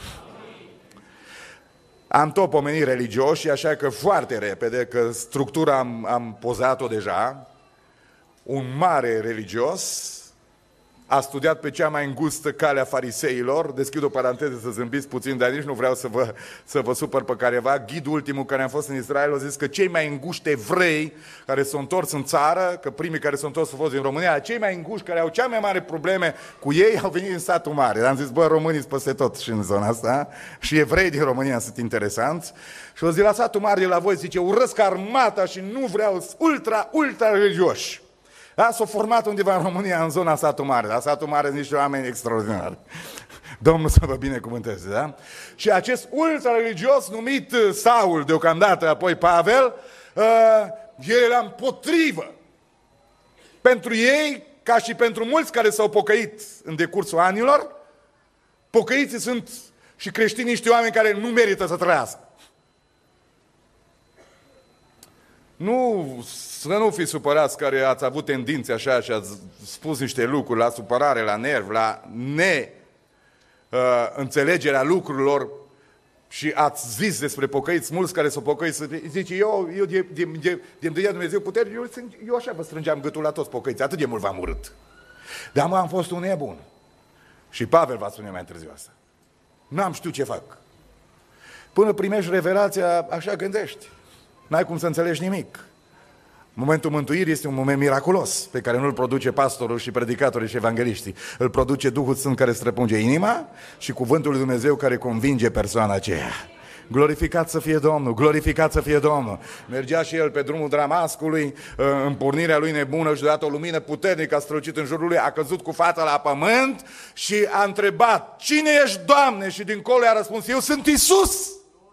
Am tot pomenit religioși, așa că foarte repede, că structura am, am pozat-o deja. Un mare religios a studiat pe cea mai îngustă cale a fariseilor. Deschid o paranteză să zâmbiți puțin, dar nici nu vreau să vă, să vă supăr pe careva. Ghidul ultimul care am fost în Israel a zis că cei mai înguști evrei care s-au întors în țară, că primii care s-au întors au fost din România, cei mai înguști care au cea mai mare probleme cu ei au venit în satul mare. Am zis, bă, românii sunt peste tot și în zona asta și evrei din România sunt interesanți. Și o zi la satul mare de la voi, zice, urăsc armata și nu vreau, ultra, ultra religioși. Da, s-au format undeva în România, în zona satul mare. La satul mare sunt niște oameni extraordinari. Domnul să vă binecuvânteze, da? Și acest ultra-religios numit Saul, deocamdată, apoi Pavel, uh, el era împotrivă. Pentru ei, ca și pentru mulți care s-au pocăit în decursul anilor, pocăiții sunt și creștini niște oameni care nu merită să trăiască. Nu, să nu fiți supărați care ați avut tendințe așa și ați spus niște lucruri la supărare, la nerv, la neînțelegerea uh, lucrurilor și ați zis despre pocăiți, mulți care s-au pocăit, zice, eu, eu de, de, de, de de Dumnezeu putere, eu, eu așa vă strângeam gâtul la toți pocăiți, atât de mult v-am urât. Dar mă, am fost un nebun. Și Pavel va spune mai târziu asta. N-am știut ce fac. Până primești revelația, așa gândești. N-ai cum să înțelegi nimic. Momentul mântuirii este un moment miraculos, pe care nu îl produce pastorul și predicatorii și evangeliștii. Îl produce Duhul Sfânt care străpunge inima și cuvântul lui Dumnezeu care convinge persoana aceea. Glorificat să fie Domnul, glorificat să fie Domnul. Mergea și el pe drumul Damascului, în pornirea lui nebună și deodată o lumină puternică a strălucit în jurul lui, a căzut cu fața la pământ și a întrebat, cine ești, Doamne? Și dincolo i-a răspuns, eu sunt Iisus.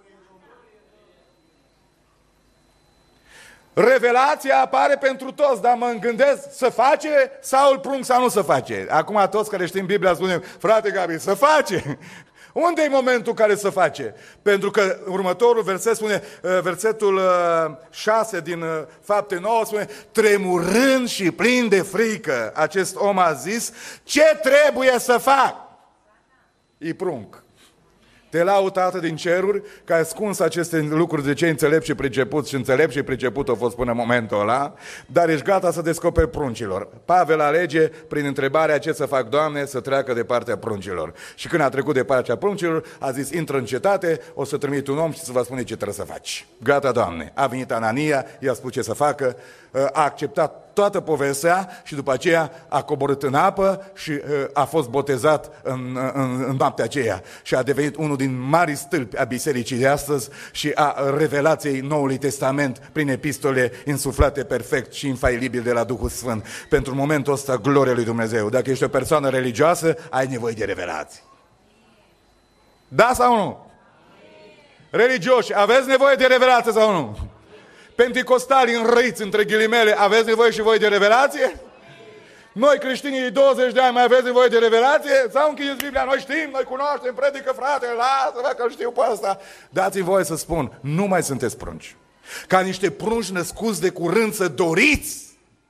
Revelația apare pentru toți, dar mă gândesc să face sau îl prunc sau nu să face. Acum toți care știm Biblia spunem, frate Gabi, să face. Unde e momentul care să face? Pentru că următorul verset spune, versetul șase din Fapte nouă spune, tremurând și plin de frică, acest om a zis, ce trebuie să fac? Îi prunc. Te laud, Tată din ceruri, că ai ascuns aceste lucruri de cei înțelepți și pricepuți și înțelepți și priceput au fost până în momentul ăla, dar ești gata să descoperi pruncilor. Pavel alege, prin întrebarea ce să fac, Doamne, să treacă de partea pruncilor. Și când a trecut de partea pruncilor, a zis, intră în cetate, o să trimit un om și să vă spune ce trebuie să faci. Gata, Doamne. A venit Anania, i-a spus ce să facă, a acceptat toată povestea și după aceea a coborât în apă și a fost botezat în, în, în noaptea aceea și a devenit unul din mari stâlpi a bisericii de astăzi și a revelației Noului Testament prin epistole insuflate perfect și infailibil de la Duhul Sfânt. Pentru momentul ăsta, gloria lui Dumnezeu. Dacă ești o persoană religioasă, ai nevoie de revelații. Da sau nu? Religioși, aveți nevoie de revelație sau nu? Penticostali înrăiți, între ghilimele, aveți nevoie și voi de revelație? Noi creștinii douăzeci de ani mai aveți nevoie de revelație? Sau închideți Biblia? Noi știm, noi cunoaștem, predică frate, lasă-vă că-l știu pe ăsta. Dați-mi voie să spun, nu mai sunteți prunci. Ca niște prunci născuți de curând să doriți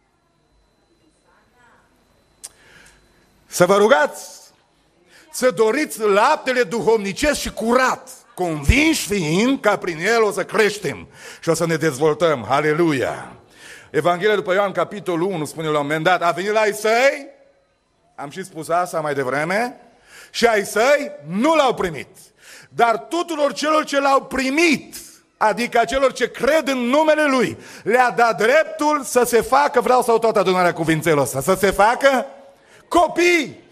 să vă rugați, să doriți laptele duhovnicesc și curat, convinși fiind ca prin el o să creștem și o să ne dezvoltăm. Haleluia! Evanghelia după Ioan, capitolul unu, spune la un moment dat, a venit la ai săi, am și spus asta mai devreme, și ai săi nu l-au primit. Dar tuturor celor ce l-au primit, adică celor ce cred în numele Lui, le-a dat dreptul să se facă, vreau să au toată adunarea cuvințelor ăsta, să se facă copii.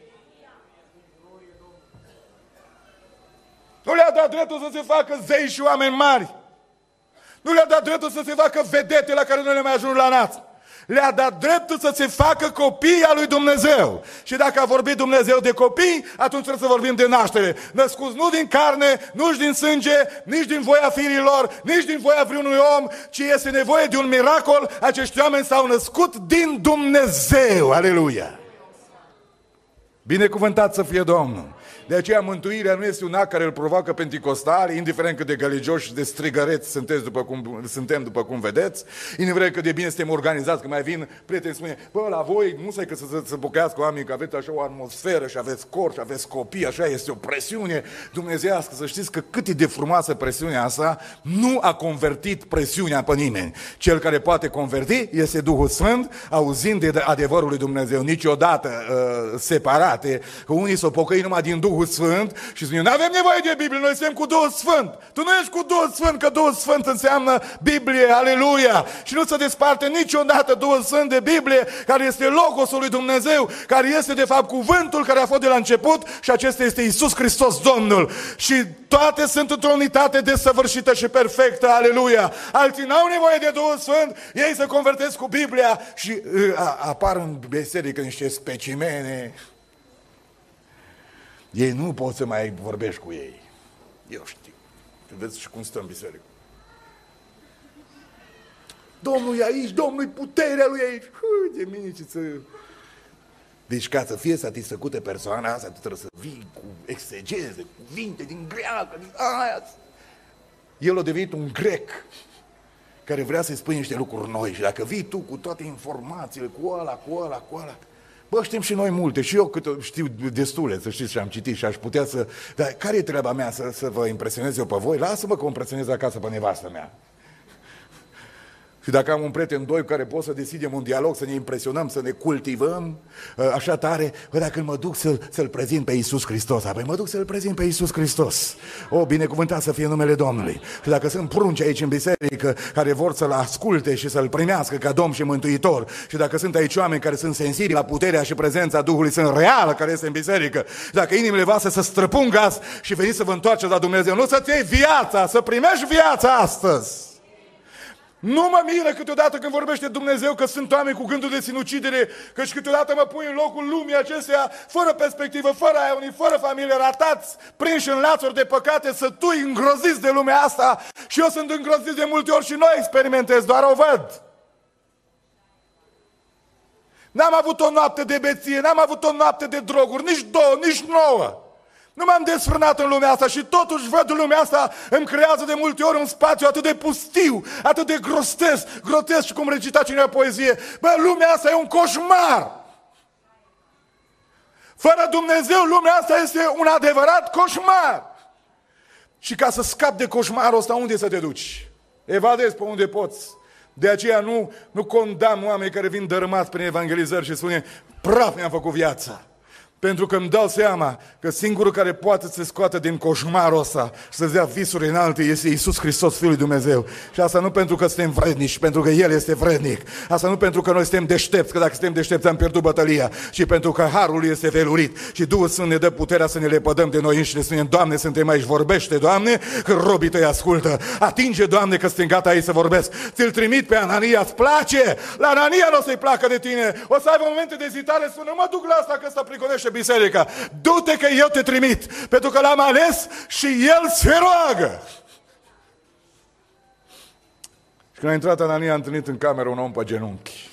Nu le-a dat dreptul să se facă zei și oameni mari. Nu le-a dat dreptul să se facă vedete la care nu le mai ajung la nață. Le-a dat dreptul să se facă copii al lui Dumnezeu. Și dacă a vorbit Dumnezeu de copii, atunci trebuie să vorbim de naștere. Născuți nu din carne, nu din sânge, nici din voia firilor, nici din voia vreunui om, ci este nevoie de un miracol. Acești oameni s-au născut din Dumnezeu. Aleluia! Binecuvântat să fie Domnul! De aceea mântuirea nu este un act care îl provoacă penticostali, indiferent cât de găligioși și de strigăreți sunteți după cum, suntem după cum vedeți, indiferent cât de bine suntem organizați, că mai vin prieteni spune, bă, la voi nu să că să se pocăiască oamenii, că aveți așa o atmosferă și aveți cor și aveți copii, așa este o presiune dumnezeiască. Să știți că cât e de frumoasă presiunea asta, nu a convertit presiunea pe nimeni. Cel care poate converti este Duhul Sfânt, auzind de adevărul lui Dumnezeu, niciodată uh, separate, că unii s-au pocăit numai din Duhul Sfânt și spune, nu avem nevoie de Biblie, noi suntem cu Duhul Sfânt. Tu nu ești cu Duhul Sfânt, că Duhul Sfânt înseamnă Biblie, aleluia. Și nu se desparte niciodată Duhul Sfânt de Biblie, care este Logosul lui Dumnezeu, care este de fapt cuvântul care a fost de la început și acesta este Iisus Hristos Domnul. Și toate sunt într-o unitate desăvârșită și perfectă, aleluia. Alții n-au nevoie de Duhul Sfânt, ei se convertesc cu Biblia și uh, apar în biserică niște specimene. Ei nu pot să mai vorbești cu ei. Eu știu. Tu vezi și cum stă în biserică. Domnul e aici, Domnul e puterea lui aici. Hă, de mine ce să... Deci ca să fie satisfăcută persoana asta, tu trebuie să vii cu exegeze, cuvinte din greacă, din aia. El a devenit un grec care vrea să-i spui niște lucruri noi și dacă vii tu cu toate informațiile, cu ăla, cu ăla, cu ăla, Bă, știm și noi multe, și eu câte știu destule, să știți, și am citit și aș putea să... Dar care e treaba mea, să, să vă impresionez eu pe voi? Lasă-mă că o impresionez acasă pe nevastă mea. Și dacă am un prieten, doi, care pot să decidem un dialog, să ne impresionăm, să ne cultivăm așa tare, bă, dacă mă duc să-l, să-l prezint pe Iisus Hristos, apoi mă duc să-l prezint pe Iisus Hristos. O, binecuvântat să fie numele Domnului. Și dacă sunt prunci aici în biserică care vor să-l asculte și să-l primească ca Domn și Mântuitor, și dacă sunt aici oameni care sunt sensibili la puterea și prezența Duhului, sunt reală care este în biserică, și dacă inimile voastre să străpungați și veniți să vă întoarceți la Dumnezeu, nu să-ți iei viața, să primești viața astăzi. Nu mă miră câteodată când vorbește Dumnezeu că sunt oameni cu gândul de sinucidere, căci câteodată mă pui în locul lumii acesteia, fără perspectivă, fără aia, fără familie, ratați, prinși în lațuri de păcate, să tui îngroziți de lumea asta, și eu sunt îngrozit de multe ori și nu experimentez, doar o văd. N-am avut o noapte de beție, n-am avut o noapte de droguri, nici două, nici nouă. Nu m-am desfrânat în lumea asta și totuși văd în lumea asta, îmi creează de multe ori un spațiu atât de pustiu, atât de grotesc, grotesc, și cum recita cineva poezie. Bă, lumea asta e un coșmar! Fără Dumnezeu, lumea asta este un adevărat coșmar! Și ca să scapi de coșmarul ăsta, unde să te duci? Evadezi pe unde poți. De aceea nu, nu condamn oameni care vin dărâmați prin evangelizări și spune, praf mi-am făcut viața. Pentru că îmi dau seama că singurul care poate să se scoată din coșmarul ăsta și să-ți dea visuri înalte este Iisus Hristos, Fiul lui Dumnezeu. Și asta nu pentru că suntem vrednici, pentru că El este vrednic. Asta nu pentru că noi suntem deștepți, că dacă suntem deștepți am pierdut bătălia, ci pentru că Harul Lui este velurit și Duhul Sfânt ne dă puterea să ne lepădăm de noi înșine, să spunem, Doamne, suntem aici, vorbește, Doamne, că robii Tăi ascultă. Atinge, Doamne, că suntem gata aici să vorbesc. Ți-l trimit pe Anania, îți place? La Anania nu o să-i placă de tine. O să aibă momente de ezitare, spune, mă duc la asta că ăsta prigonește biserica. Du-te că eu te trimit, pentru că l-am ales și el se roagă. Și când a intrat Anania, a întâlnit în cameră un om pe genunchi.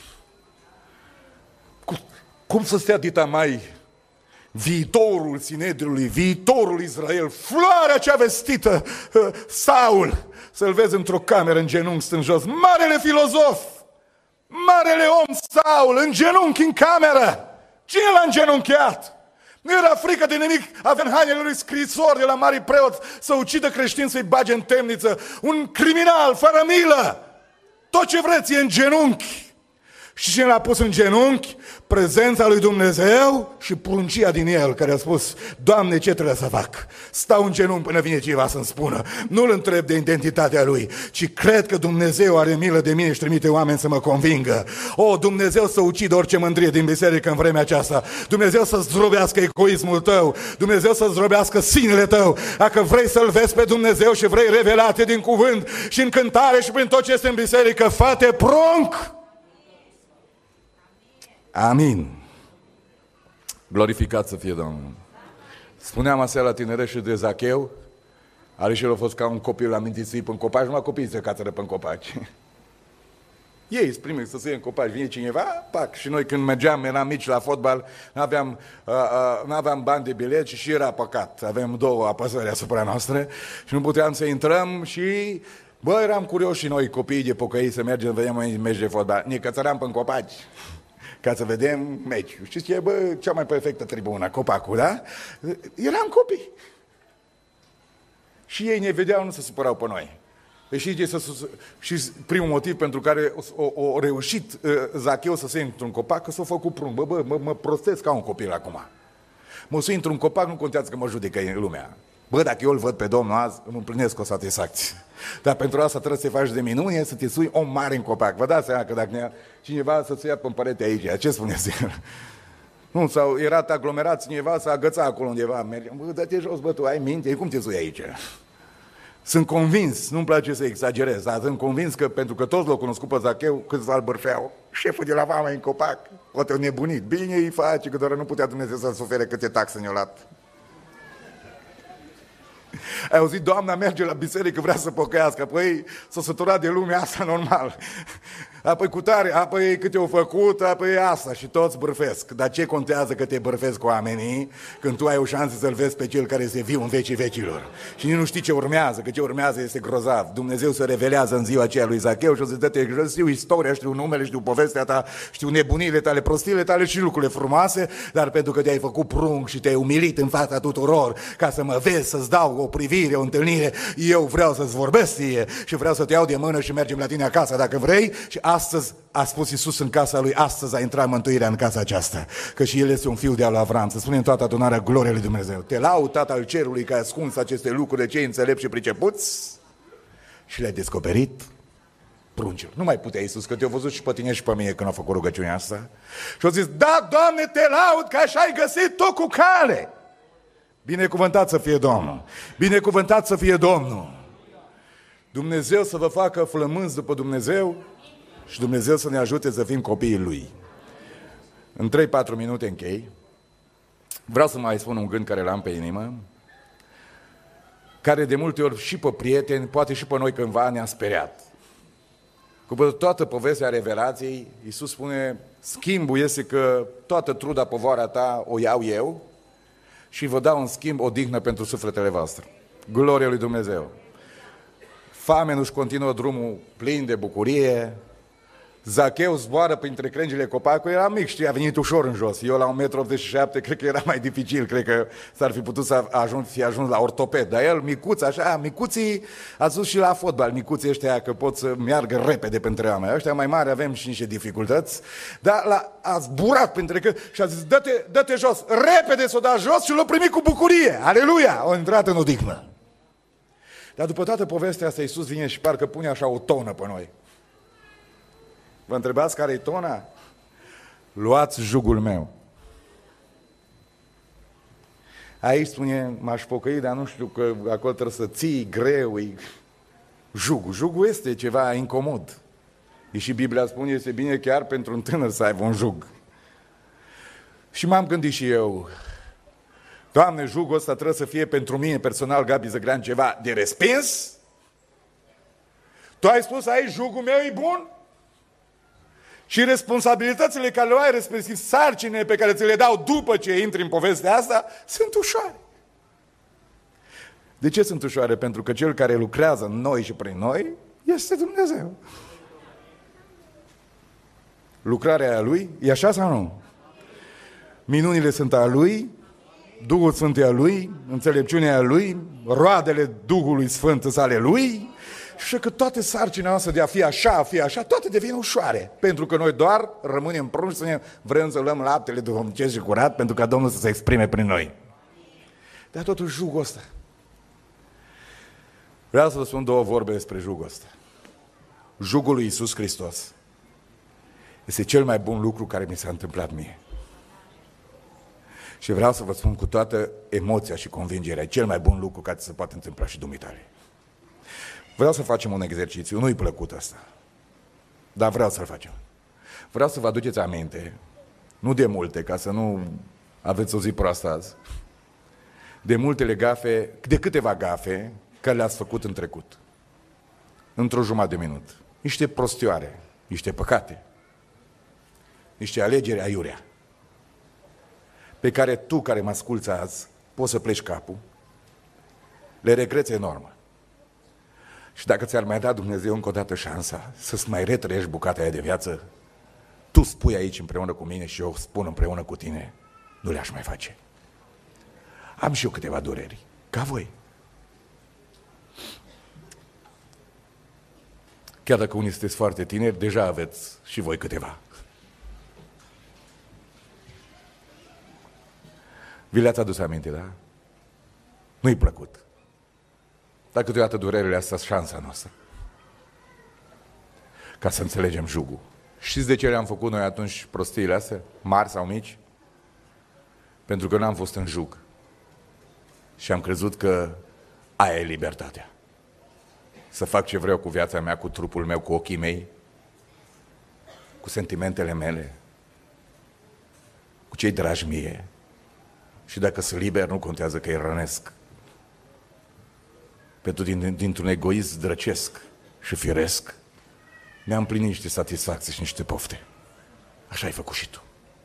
Cum, cum să stea dita mai viitorul Sinedriului, viitorul Israel, floarea cea vestită, Saul, să-l vezi într-o cameră în genunchi stând jos, marele filozof, marele om Saul, în genunchi în cameră. Cine l-a îngenunchiat? Nu era frică de nimic, avea în hainele lui scrisori de la mari preoți să ucidă creștini, să-i bage în temniță. Un criminal, fără milă. Tot ce vreți e în genunchi. Și cine l-a pus în genunchi? Prezența lui Dumnezeu și pruncia din el, care a spus, Doamne, ce trebuie să fac? Stau în genunchi până vine cineva să-mi spună. Nu-l întreb de identitatea lui, ci cred că Dumnezeu are milă de mine și trimite oameni să mă convingă. O, Dumnezeu să ucidă orice mândrie din biserică în vremea aceasta. Dumnezeu să zdrobească egoismul tău. Dumnezeu să zdrobească sinele tău. Dacă vrei să-L vezi pe Dumnezeu și vrei revelate din cuvânt și în cântare și prin tot ce este în biserică, fă-te prunc! Amin. Glorificat să fie Domnul. Spuneam aseară la tineret și de Zacheu, are și el a fost ca un copil amintit pe în copaci, numai copiii se cațără pe în copaci. Ei îți primim să se iei în copaci, vine cineva, pac, și noi când mergeam, eram mici la fotbal, n-aveam, uh, uh, n-aveam bani de bilet și, și era păcat, aveam două apăsări asupra noastre și nu puteam să intrăm și, bă, eram curioși și noi copiii de pocăi să mergem, vedem un meci de fotbal, ne cățăram pe în copaci ca să vedem meciul. Știți ce e, bă, cea mai perfectă tribună, copacul, da? Eram copii. Și ei ne vedeau, nu se supărau pe noi. Păi și, și primul motiv pentru care o, o, o reușit uh, Zacheu să se într-un copac, că s-a făcut prun. Bă, bă, mă, mă prostesc ca un copil acum. Mă să intru în copac, nu contează că mă judecă în lumea. Bă, dacă eu îl văd pe Domnul azi, îmi împlinesc o satisfacție. Dar pentru asta trebuie să te faci de minune, să te sui om mare în copac. Vă dați seama că dacă ne cineva să-ți ia pe perete aici, ce spuneți? Nu, sau era aglomerat cineva să agăța acolo undeva. Merge. Bă, dă-te jos, bă, tu ai minte, cum te sui aici? Sunt convins, nu-mi place să exagerez, dar sunt convins că pentru că toți l-au cunoscut pe Zacheu, câțiva îl bârfeau. Șeful de la vama în copac, poate un nebunit. Bine îi face, că doar nu putea Dumnezeu să-l sufere câte taxe ne-o luat. Ai auzit, doamna merge la biserică, vrea să pocăiască, păi s-a săturat de lumea asta normal. apoi cu tare, apoi câte au făcut, apoi asta și toți bârfesc. Dar ce contează că te bârfesc oamenii când tu ai o șansă să-L vezi pe Cel care este viu în vecii vecilor? Și nici nu știi ce urmează, că ce urmează este grozav. Dumnezeu se revelează în ziua aceea lui Zacheu și o să dă-te, știu istoria, știu numele, știu povestea ta, știu nebunile tale, prostiile tale și lucrurile frumoase, dar pentru că te-ai făcut prunc și te-ai umilit în fața tuturor ca să mă vezi, să-ți dau o privire, o întâlnire, eu vreau să-ți vorbesc ție și vreau să te iau de mână și mergem la tine acasă dacă vrei. Și astăzi a spus Iisus în casa lui, astăzi a intrat mântuirea în casa aceasta, că și el este un fiu de al lui Avram. Să spunem toată adunarea gloria lui Dumnezeu. Te laud, Tată al cerului, că ai ascuns aceste lucruri de cei înțelepți și pricepuți și le-ai descoperit pruncilor. Nu mai putea Iisus, că te-a văzut și pe tine și pe mine când a făcut rugăciunea asta. Și a zis, da, Doamne, te laud că așa ai găsit tu cu cale. Binecuvântat să fie Domnul. Binecuvântat să fie Domnul. Dumnezeu să vă facă flămânzi după Dumnezeu și Dumnezeu să ne ajute să fim copiii Lui. În trei patru minute închei. Vreau să mai spun un gând care l-am pe inimă, care de multe ori și pe prieteni, poate și pe noi cândva ne-a speriat. Cu toată povestea revelației, Iisus spune, schimbul este că toată truda, povara ta o iau eu și vă dau în schimb o dihnă pentru sufletele voastre. Gloria lui Dumnezeu! Famenul își continuă drumul plin de bucurie. Zacheu zboară printre crengile copacului, era mic, știi, a venit ușor în jos. Eu la un metru optzeci și șapte, cred că era mai dificil, cred că s-ar fi putut să ajung, fi ajuns la ortoped. Dar el, micuț, așa, micuții, ați zis și la fotbal, micuții ăștia că pot să meargă repede pentru oameni. Ăștia mai mari avem și niște dificultăți, dar la, a zburat printre că și a zis, dă-te, dă-te jos, repede s-o da jos și l-a primit cu bucurie. Aleluia! A intrat în odihnă. Dar după toată povestea asta, Iisus vine și parcă pune așa o tonă pe noi. Vă întrebați care e tona? Luați jugul meu. Aici spune, m-aș pocăi, dar nu știu că acolo trebuie să ții greu, e jugul. Jugul este ceva incomod. E și Biblia spune, este bine chiar pentru un tânăr să aibă un jug. Și m-am gândit și eu, Doamne, jugul ăsta trebuie să fie pentru mine personal, Gabi Zăgrean, ceva de respins? Tu ai spus aici, jugul meu e bun? Și responsabilitățile care le ai, respectiv sarcinile pe care ți le dau după ce intri în povestea asta, sunt ușoare. De ce sunt ușoare? Pentru că Cel care lucrează în noi și prin noi este Dumnezeu. Lucrarea a Lui e așa sau nu? Minunile sunt a Lui, Duhul Sfânt e a Lui, înțelepciunea e a Lui, roadele Duhului Sfânt sunt ale Lui, și că toate sarcina noastră de a fi așa, a fi așa, toate devin ușoare. Pentru că noi doar rămânem prunși să ne vrem să luăm laptele duhovnicesc și curat pentru ca Domnul să se exprime prin noi. Dar totuși jugul ăsta. Vreau să vă spun două vorbe despre jugul ăsta. Jugul lui Iisus Hristos este cel mai bun lucru care mi s-a întâmplat mie. Și vreau să vă spun cu toată emoția și convingerea, cel mai bun lucru care se poate întâmpla și dumitale. Vreau să facem un exercițiu, nu-i plăcut asta, dar vreau să-l facem. Vreau să vă aduceți aminte, nu de multe, ca să nu aveți o zi proastă azi, de multele gafe, de câteva gafe care le-ați făcut în trecut, într-o jumătate de minut. Niște prostioare, niște păcate, niște alegeri aiurea, pe care tu, care mă asculți azi, poți să pleci capul, le regreți enorm. Și dacă ți-ar mai da Dumnezeu încă o dată șansa să-ți mai retrăiești bucata aia de viață, tu spui aici împreună cu mine și eu spun împreună cu tine, nu le-aș mai face. Am și eu câteva dureri, ca voi. Chiar dacă unii sunteți foarte tineri, deja aveți și voi câteva. Vi le-ați adus aminte, da? Nu-i plăcut. Dar câteodată durerile astea sunt șansa noastră. Ca să înțelegem jugul. Știți de ce le-am făcut noi atunci prostiile astea? Mari sau mici? Pentru că n-am fost în jug. Și am crezut că aia e libertatea. Să fac ce vreau cu viața mea, cu trupul meu, cu ochii mei, cu sentimentele mele, cu cei dragi mie. Și dacă sunt liber, nu contează că îi rănesc. Pentru din, dintr-un egoism drăcesc și firesc, mi-a împlinit niște satisfacții și niște pofte. Așa ai făcut și tu.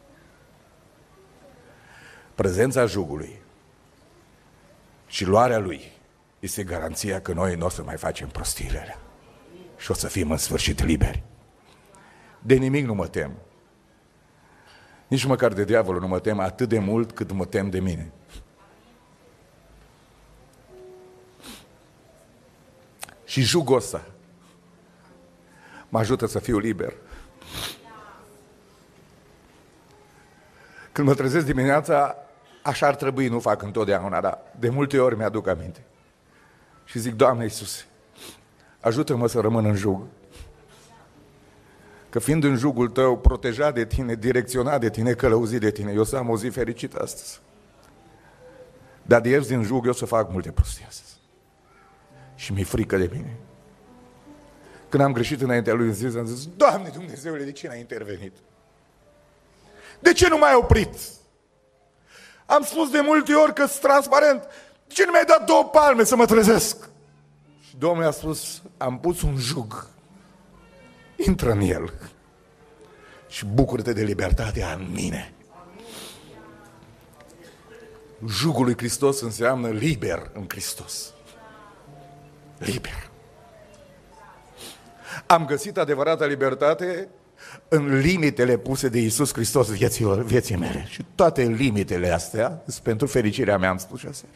Prezența jugului și luarea lui este garanția că noi nu o să mai facem prostiile alea și o să fim în sfârșit liberi. De nimic nu mă tem. Nici măcar de diavolul nu mă tem atât de mult cât mă tem de mine. Și jugul ăsta mă ajută să fiu liber. Când mă trezesc dimineața, așa ar trebui, nu fac întotdeauna, dar de multe ori mi-aduc aminte. Și zic, Doamne Iisuse, ajută-mă să rămân în jug. Că fiind în jugul Tău, protejat de Tine, direcționat de Tine, călăuzit de Tine, eu să am o zi fericită astăzi. Dar de ieri din jug eu să fac multe prostii astăzi. Și mi-e frică de mine. Când am greșit înaintea lui Iisus, am zis, Doamne Dumnezeule, de ce n-ai intervenit? De ce nu m-ai oprit? Am spus de multe ori că sunt transparent. De ce nu mi-ai dat două palme să mă trezesc? Și Domnul a spus, am pus un jug. Intră în el și bucură-te de libertatea în mine. Jugul lui Hristos înseamnă liber în Hristos. Liber. Am găsit adevărata libertate în limitele puse de Iisus Hristos vieților, vieții mele. Și toate limitele astea sunt pentru fericirea mea, am spus și aseară.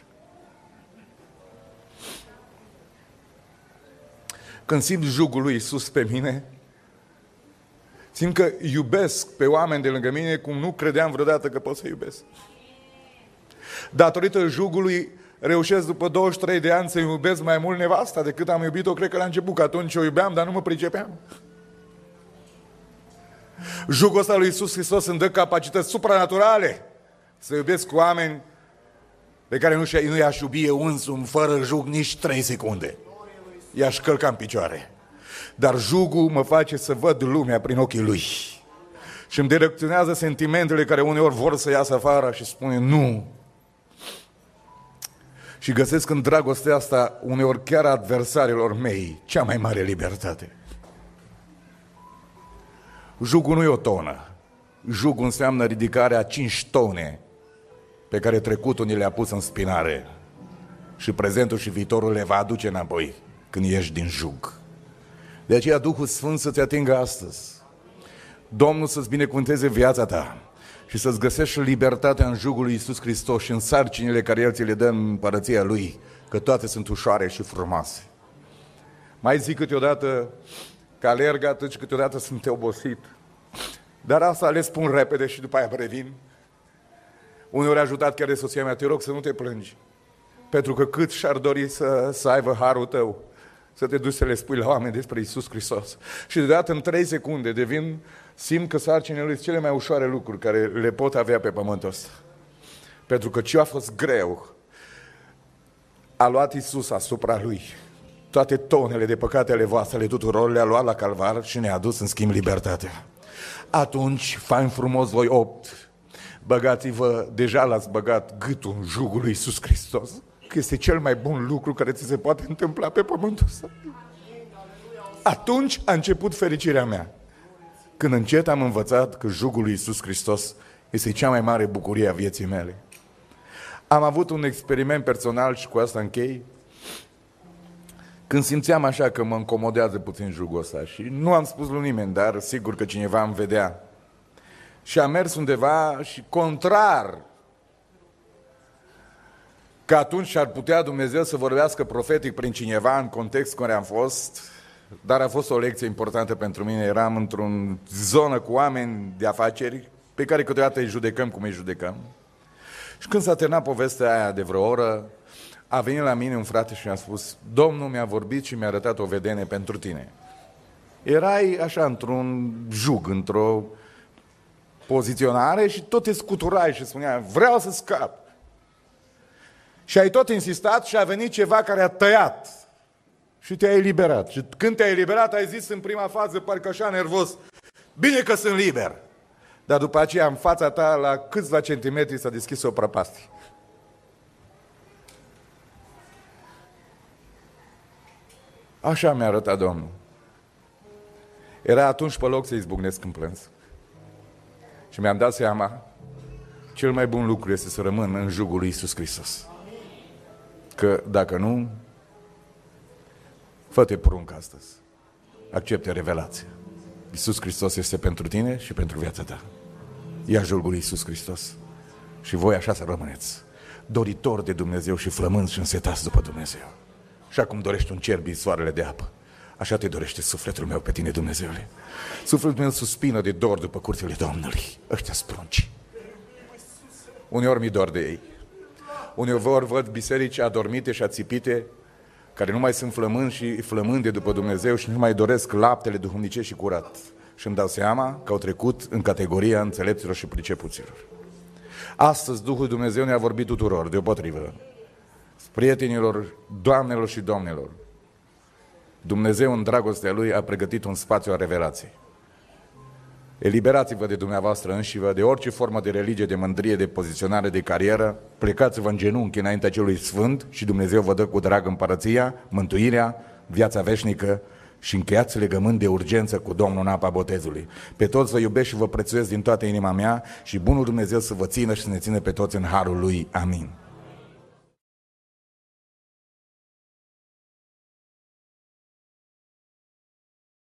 Când simt jugul lui Iisus pe mine, simt că iubesc pe oameni de lângă mine cum nu credeam vreodată că pot să iubesc. Datorită jugului reușesc după douăzeci și trei de ani să iubesc mai mult nevasta decât am iubit-o, cred că la început, că atunci o iubeam, dar nu mă pricepeam. Jugul ăsta lui Iisus Hristos îmi dă capacități supranaturale să iubesc oameni pe care nu i-aș iubi eu însumi fără jug nici trei secunde. I-aș călca în picioare. Dar jugul mă face să văd lumea prin ochii lui. Și îmi direcționează sentimentele care uneori vor să iasă afară și spune nu. Și găsesc în dragostea asta uneori chiar adversarilor mei cea mai mare libertate. Jugul nu e o tonă. Jugul înseamnă ridicarea a cinci tone pe care trecutul ni le-a pus în spinare. Și prezentul și viitorul le va aduce înapoi când ieși din jug. De aceea Duhul Sfânt să te atingă astăzi. Domnul să-ți binecuvânteze viața ta și să-ți găsești libertatea în jugul lui Iisus Hristos și în sarcinile care El ți le dă în împărăția Lui, că toate sunt ușoare și frumoase. Mai zic câteodată că alerg atât și câteodată sunt obosit. Dar asta le spun repede și după aia revin. Uneori a ajutat chiar de soția mea, te rog să nu te plângi. Pentru că cât și-ar dori să, să aibă harul tău, să te duci să le spui la oameni despre Iisus Hristos. Și deodată în trei secunde devin, simt că sarcinile Lui sunt cele mai ușoare lucruri care le pot avea pe pământul ăsta. Pentru că ce a fost greu a luat Iisus asupra Lui. Toate tonele de păcate ale voastre, ale tuturor, le-a luat la calvar și ne-a adus în schimb libertatea. Atunci, fain frumos voi opt, băgați-vă, deja l-ați băgat gâtul în jugul lui Iisus Hristos, că este cel mai bun lucru care ți se poate întâmpla pe pământul ăsta. Atunci a început fericirea mea. Când încet am învățat că jugul lui Iisus Hristos este cea mai mare bucurie a vieții mele. Am avut un experiment personal și cu asta închei. Când simțeam așa că mă încomodează puțin jugul ăsta și nu am spus lui nimeni, dar sigur că cineva îmi vedea. Și am mers undeva și contrar că atunci ar putea Dumnezeu să vorbească profetic prin cineva în contextul în care am fost, dar a fost o lecție importantă pentru mine. Eram într-o zonă cu oameni de afaceri pe care câteodată îi judecăm cum îi judecăm. Și când s-a terminat povestea aia de vreo oră, a venit la mine un frate și mi-a spus: Domnul mi-a vorbit și mi-a arătat o vedenie pentru tine. Erai așa într-un jug, într-o poziționare și tot te scuturai și spuneai: vreau să scap. Și ai tot insistat și a venit ceva care a tăiat și te-a eliberat. Și când te-ai eliberat, ai zis în prima fază, parcă așa nervos: bine că sunt liber. Dar după aceea, în fața ta, la câțiva centimetri s-a deschis o prăpastie. Așa mi-a arătat Domnul. Era atunci pe loc să izbucnesc în plâns. Și mi-am dat seama, cel mai bun lucru este să rămân în jugul lui Iisus Hristos. Că dacă nu, fă-te prunc astăzi. Accepte revelația. Iisus Hristos este pentru tine și pentru viața ta. Ia jugul lui Iisus Hristos. Și voi așa să rămâneți. Doritori de Dumnezeu și flămânzi și însetați după Dumnezeu. Așa cum dorești un cer din soarele de apă, așa te dorește sufletul meu pe tine, Dumnezeule. Sufletul meu suspină de dor după curțile Domnului. Ăștia sprunci. Uneori mi dor de ei. Uneori văd biserici adormite și ațipite, care nu mai sunt flămâni și flămânde după Dumnezeu și nu mai doresc laptele duhovnicesc și curat. Și îmi dau seama că au trecut în categoria înțelepților și pricepuților. Astăzi Duhul Dumnezeu ne-a vorbit tuturor, deopotrivă, prietenilor, doamnelor și domnilor. Dumnezeu în dragostea Lui a pregătit un spațiu a revelației. Eliberați-vă de dumneavoastră înșivă, de orice formă de religie, de mândrie, de poziționare, de carieră, plecați-vă în genunchi înaintea celui sfânt și Dumnezeu vă dă cu drag împărăția, mântuirea, viața veșnică și încheiați legământ de urgență cu Domnul în apa botezului. Pe toți vă iubesc și vă prețuiesc din toată inima mea și bunul Dumnezeu să vă țină și să ne țină pe toți în harul Lui. Amin.